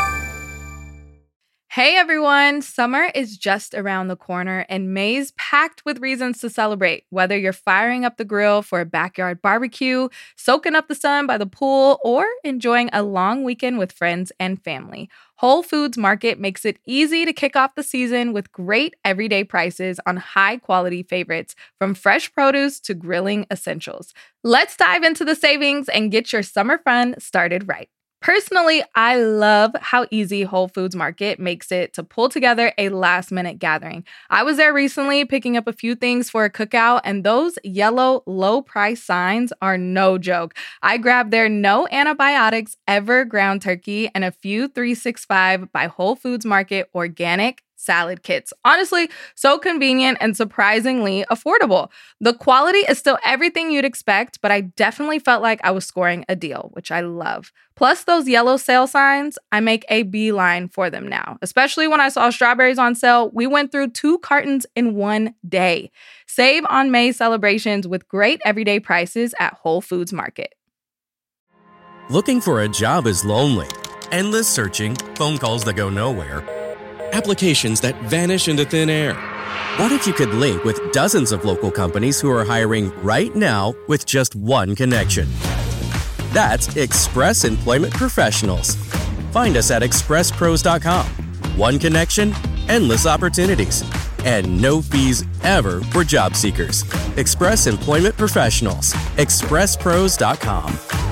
Hey everyone, summer is just around the corner and May's packed with reasons to celebrate. Whether you're firing up the grill for a backyard barbecue, soaking up the sun by the pool, or enjoying a long weekend with friends and family, Whole Foods Market makes it easy to kick off the season with great everyday prices on high-quality favorites, from fresh produce to grilling essentials. Let's dive into the savings and get your summer fun started right. Personally, I love how easy Whole Foods Market makes it to pull together a last-minute gathering. I was there recently picking up a few things for a cookout, and those yellow low-price signs are no joke. I grabbed their no antibiotics ever ground turkey and a few three sixty-five by Whole Foods Market organic salad kits. Honestly, so convenient and surprisingly affordable. The quality is still everything you'd expect, but I definitely felt like I was scoring a deal, which I love. Plus those yellow sale signs, I make a beeline for them now. Especially when I saw strawberries on sale, we went through two cartons in one day. Save on May celebrations with great everyday prices at Whole Foods Market. Looking for a job is lonely. Endless searching, phone calls that go nowhere, applications that vanish into thin air. What if you could link with dozens of local companies who are hiring right now with just one connection? That's Express Employment Professionals. Find us at express pros dot com. One connection, endless opportunities, and no fees ever for job seekers. Express Employment Professionals. express pros dot com.